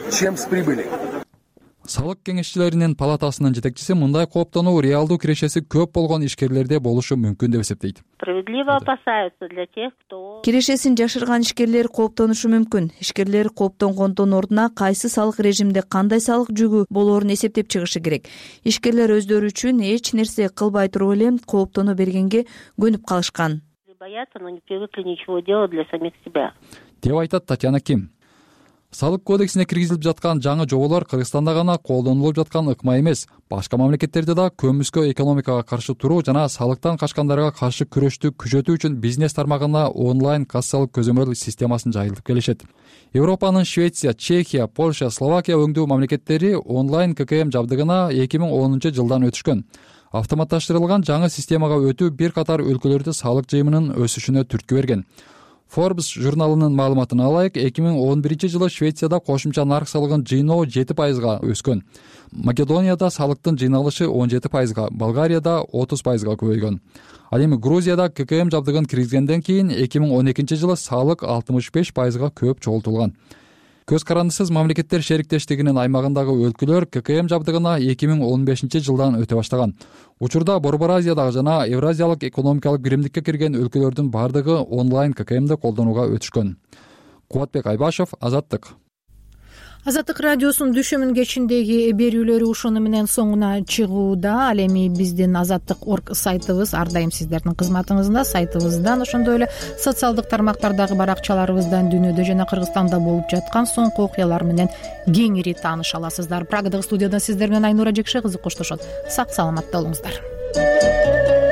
чем с прибыли. салык кеңешчилеринин палатасынын жетекчиси мындай кооптонуу реалдуу кирешеси көп болгон ишкерлерде болушу мүмкүн деп эсептейт. Справедливо опасаются для тех, кто... Кирешесин жашырган ишкерлер кооптонушу мүмкүн. Ишкерлер кооптонгондун ордуна кайсы салык режимде кандай салык жүгү болоорун эсептеп чыгышы керек. Ишкерлер өздөрү үчүн эч нерсе кылбай туруп эле кооптоно бергенге көнүп калышкан. Боятся, но не привыкли ничего делать для самих себя. Деп айтат Татьяна Ким. Салык кодексине киргизилип жаткан жаңы жоболор Кыргызстанда гана колдонулуп жаткан ыкма эмес, башка мамлекеттерде да көмүскө экономикага каршы туруу жана салыктан качкандарга каршы күрөштү күчөтүү үчүн бизнес тармагына онлайн кассалык көзөмөл системасын жайылтып келишет. Европанын Швеция, Чехия, Польша, Словакия өңдүү мамлекеттери онлайн ККМ жабдыгына 2010 жылдан өтүшкөн. Автоматташтырылган жаңы системага өтүү бир катар өлкөлөрдө салык жыйымынын өсүшүнө түрткү берген. Forbes журналынын маалыматына алайык, 2011 жылы Швецияда кошумча нарк салыгын жыйноо 7%га өскөн. Македонияда салыктын жыйналышы 17%га, Болгарияда 30%га көбөйгөн. Ал эми Грузияда ККМ жабдыгын киргизгенден кийин 2012 жылы салык 65%га көп чогултулган. Көз карандысыз мамлекеттер шериктештигинин аймагындагы өлкөлөр ККМ жабдыгына 2015 жылдан өтө баштаган. Учурда Борбор Азиядагы жана Евразиялык экономикалык биримдикке кирген өлкөлөрдүн бардыгы онлайн ККМди колдонууга өтүшкөн. Кубатбек Айбашев, Азаттык. Азаттык радиосунун дүшүмүн кечиндеги берүүлөрү ушуну менен соңуна чыгууда. Ал эми биздин Азаттык.org сайтыбыз ар дайым сиздердин кызматыңызда. Сайтыбыздан ошондой эле социалдык тармактардагы баракчаларыбыздан дүйнөдө жана Кыргызстанда болуп жаткан соңку окуялар менен кеңири тааныша аласыздар. Прагадагы студиядан сиздер менен Айнура Жекше кызы коштошот. Сак саламатта болуңуздар.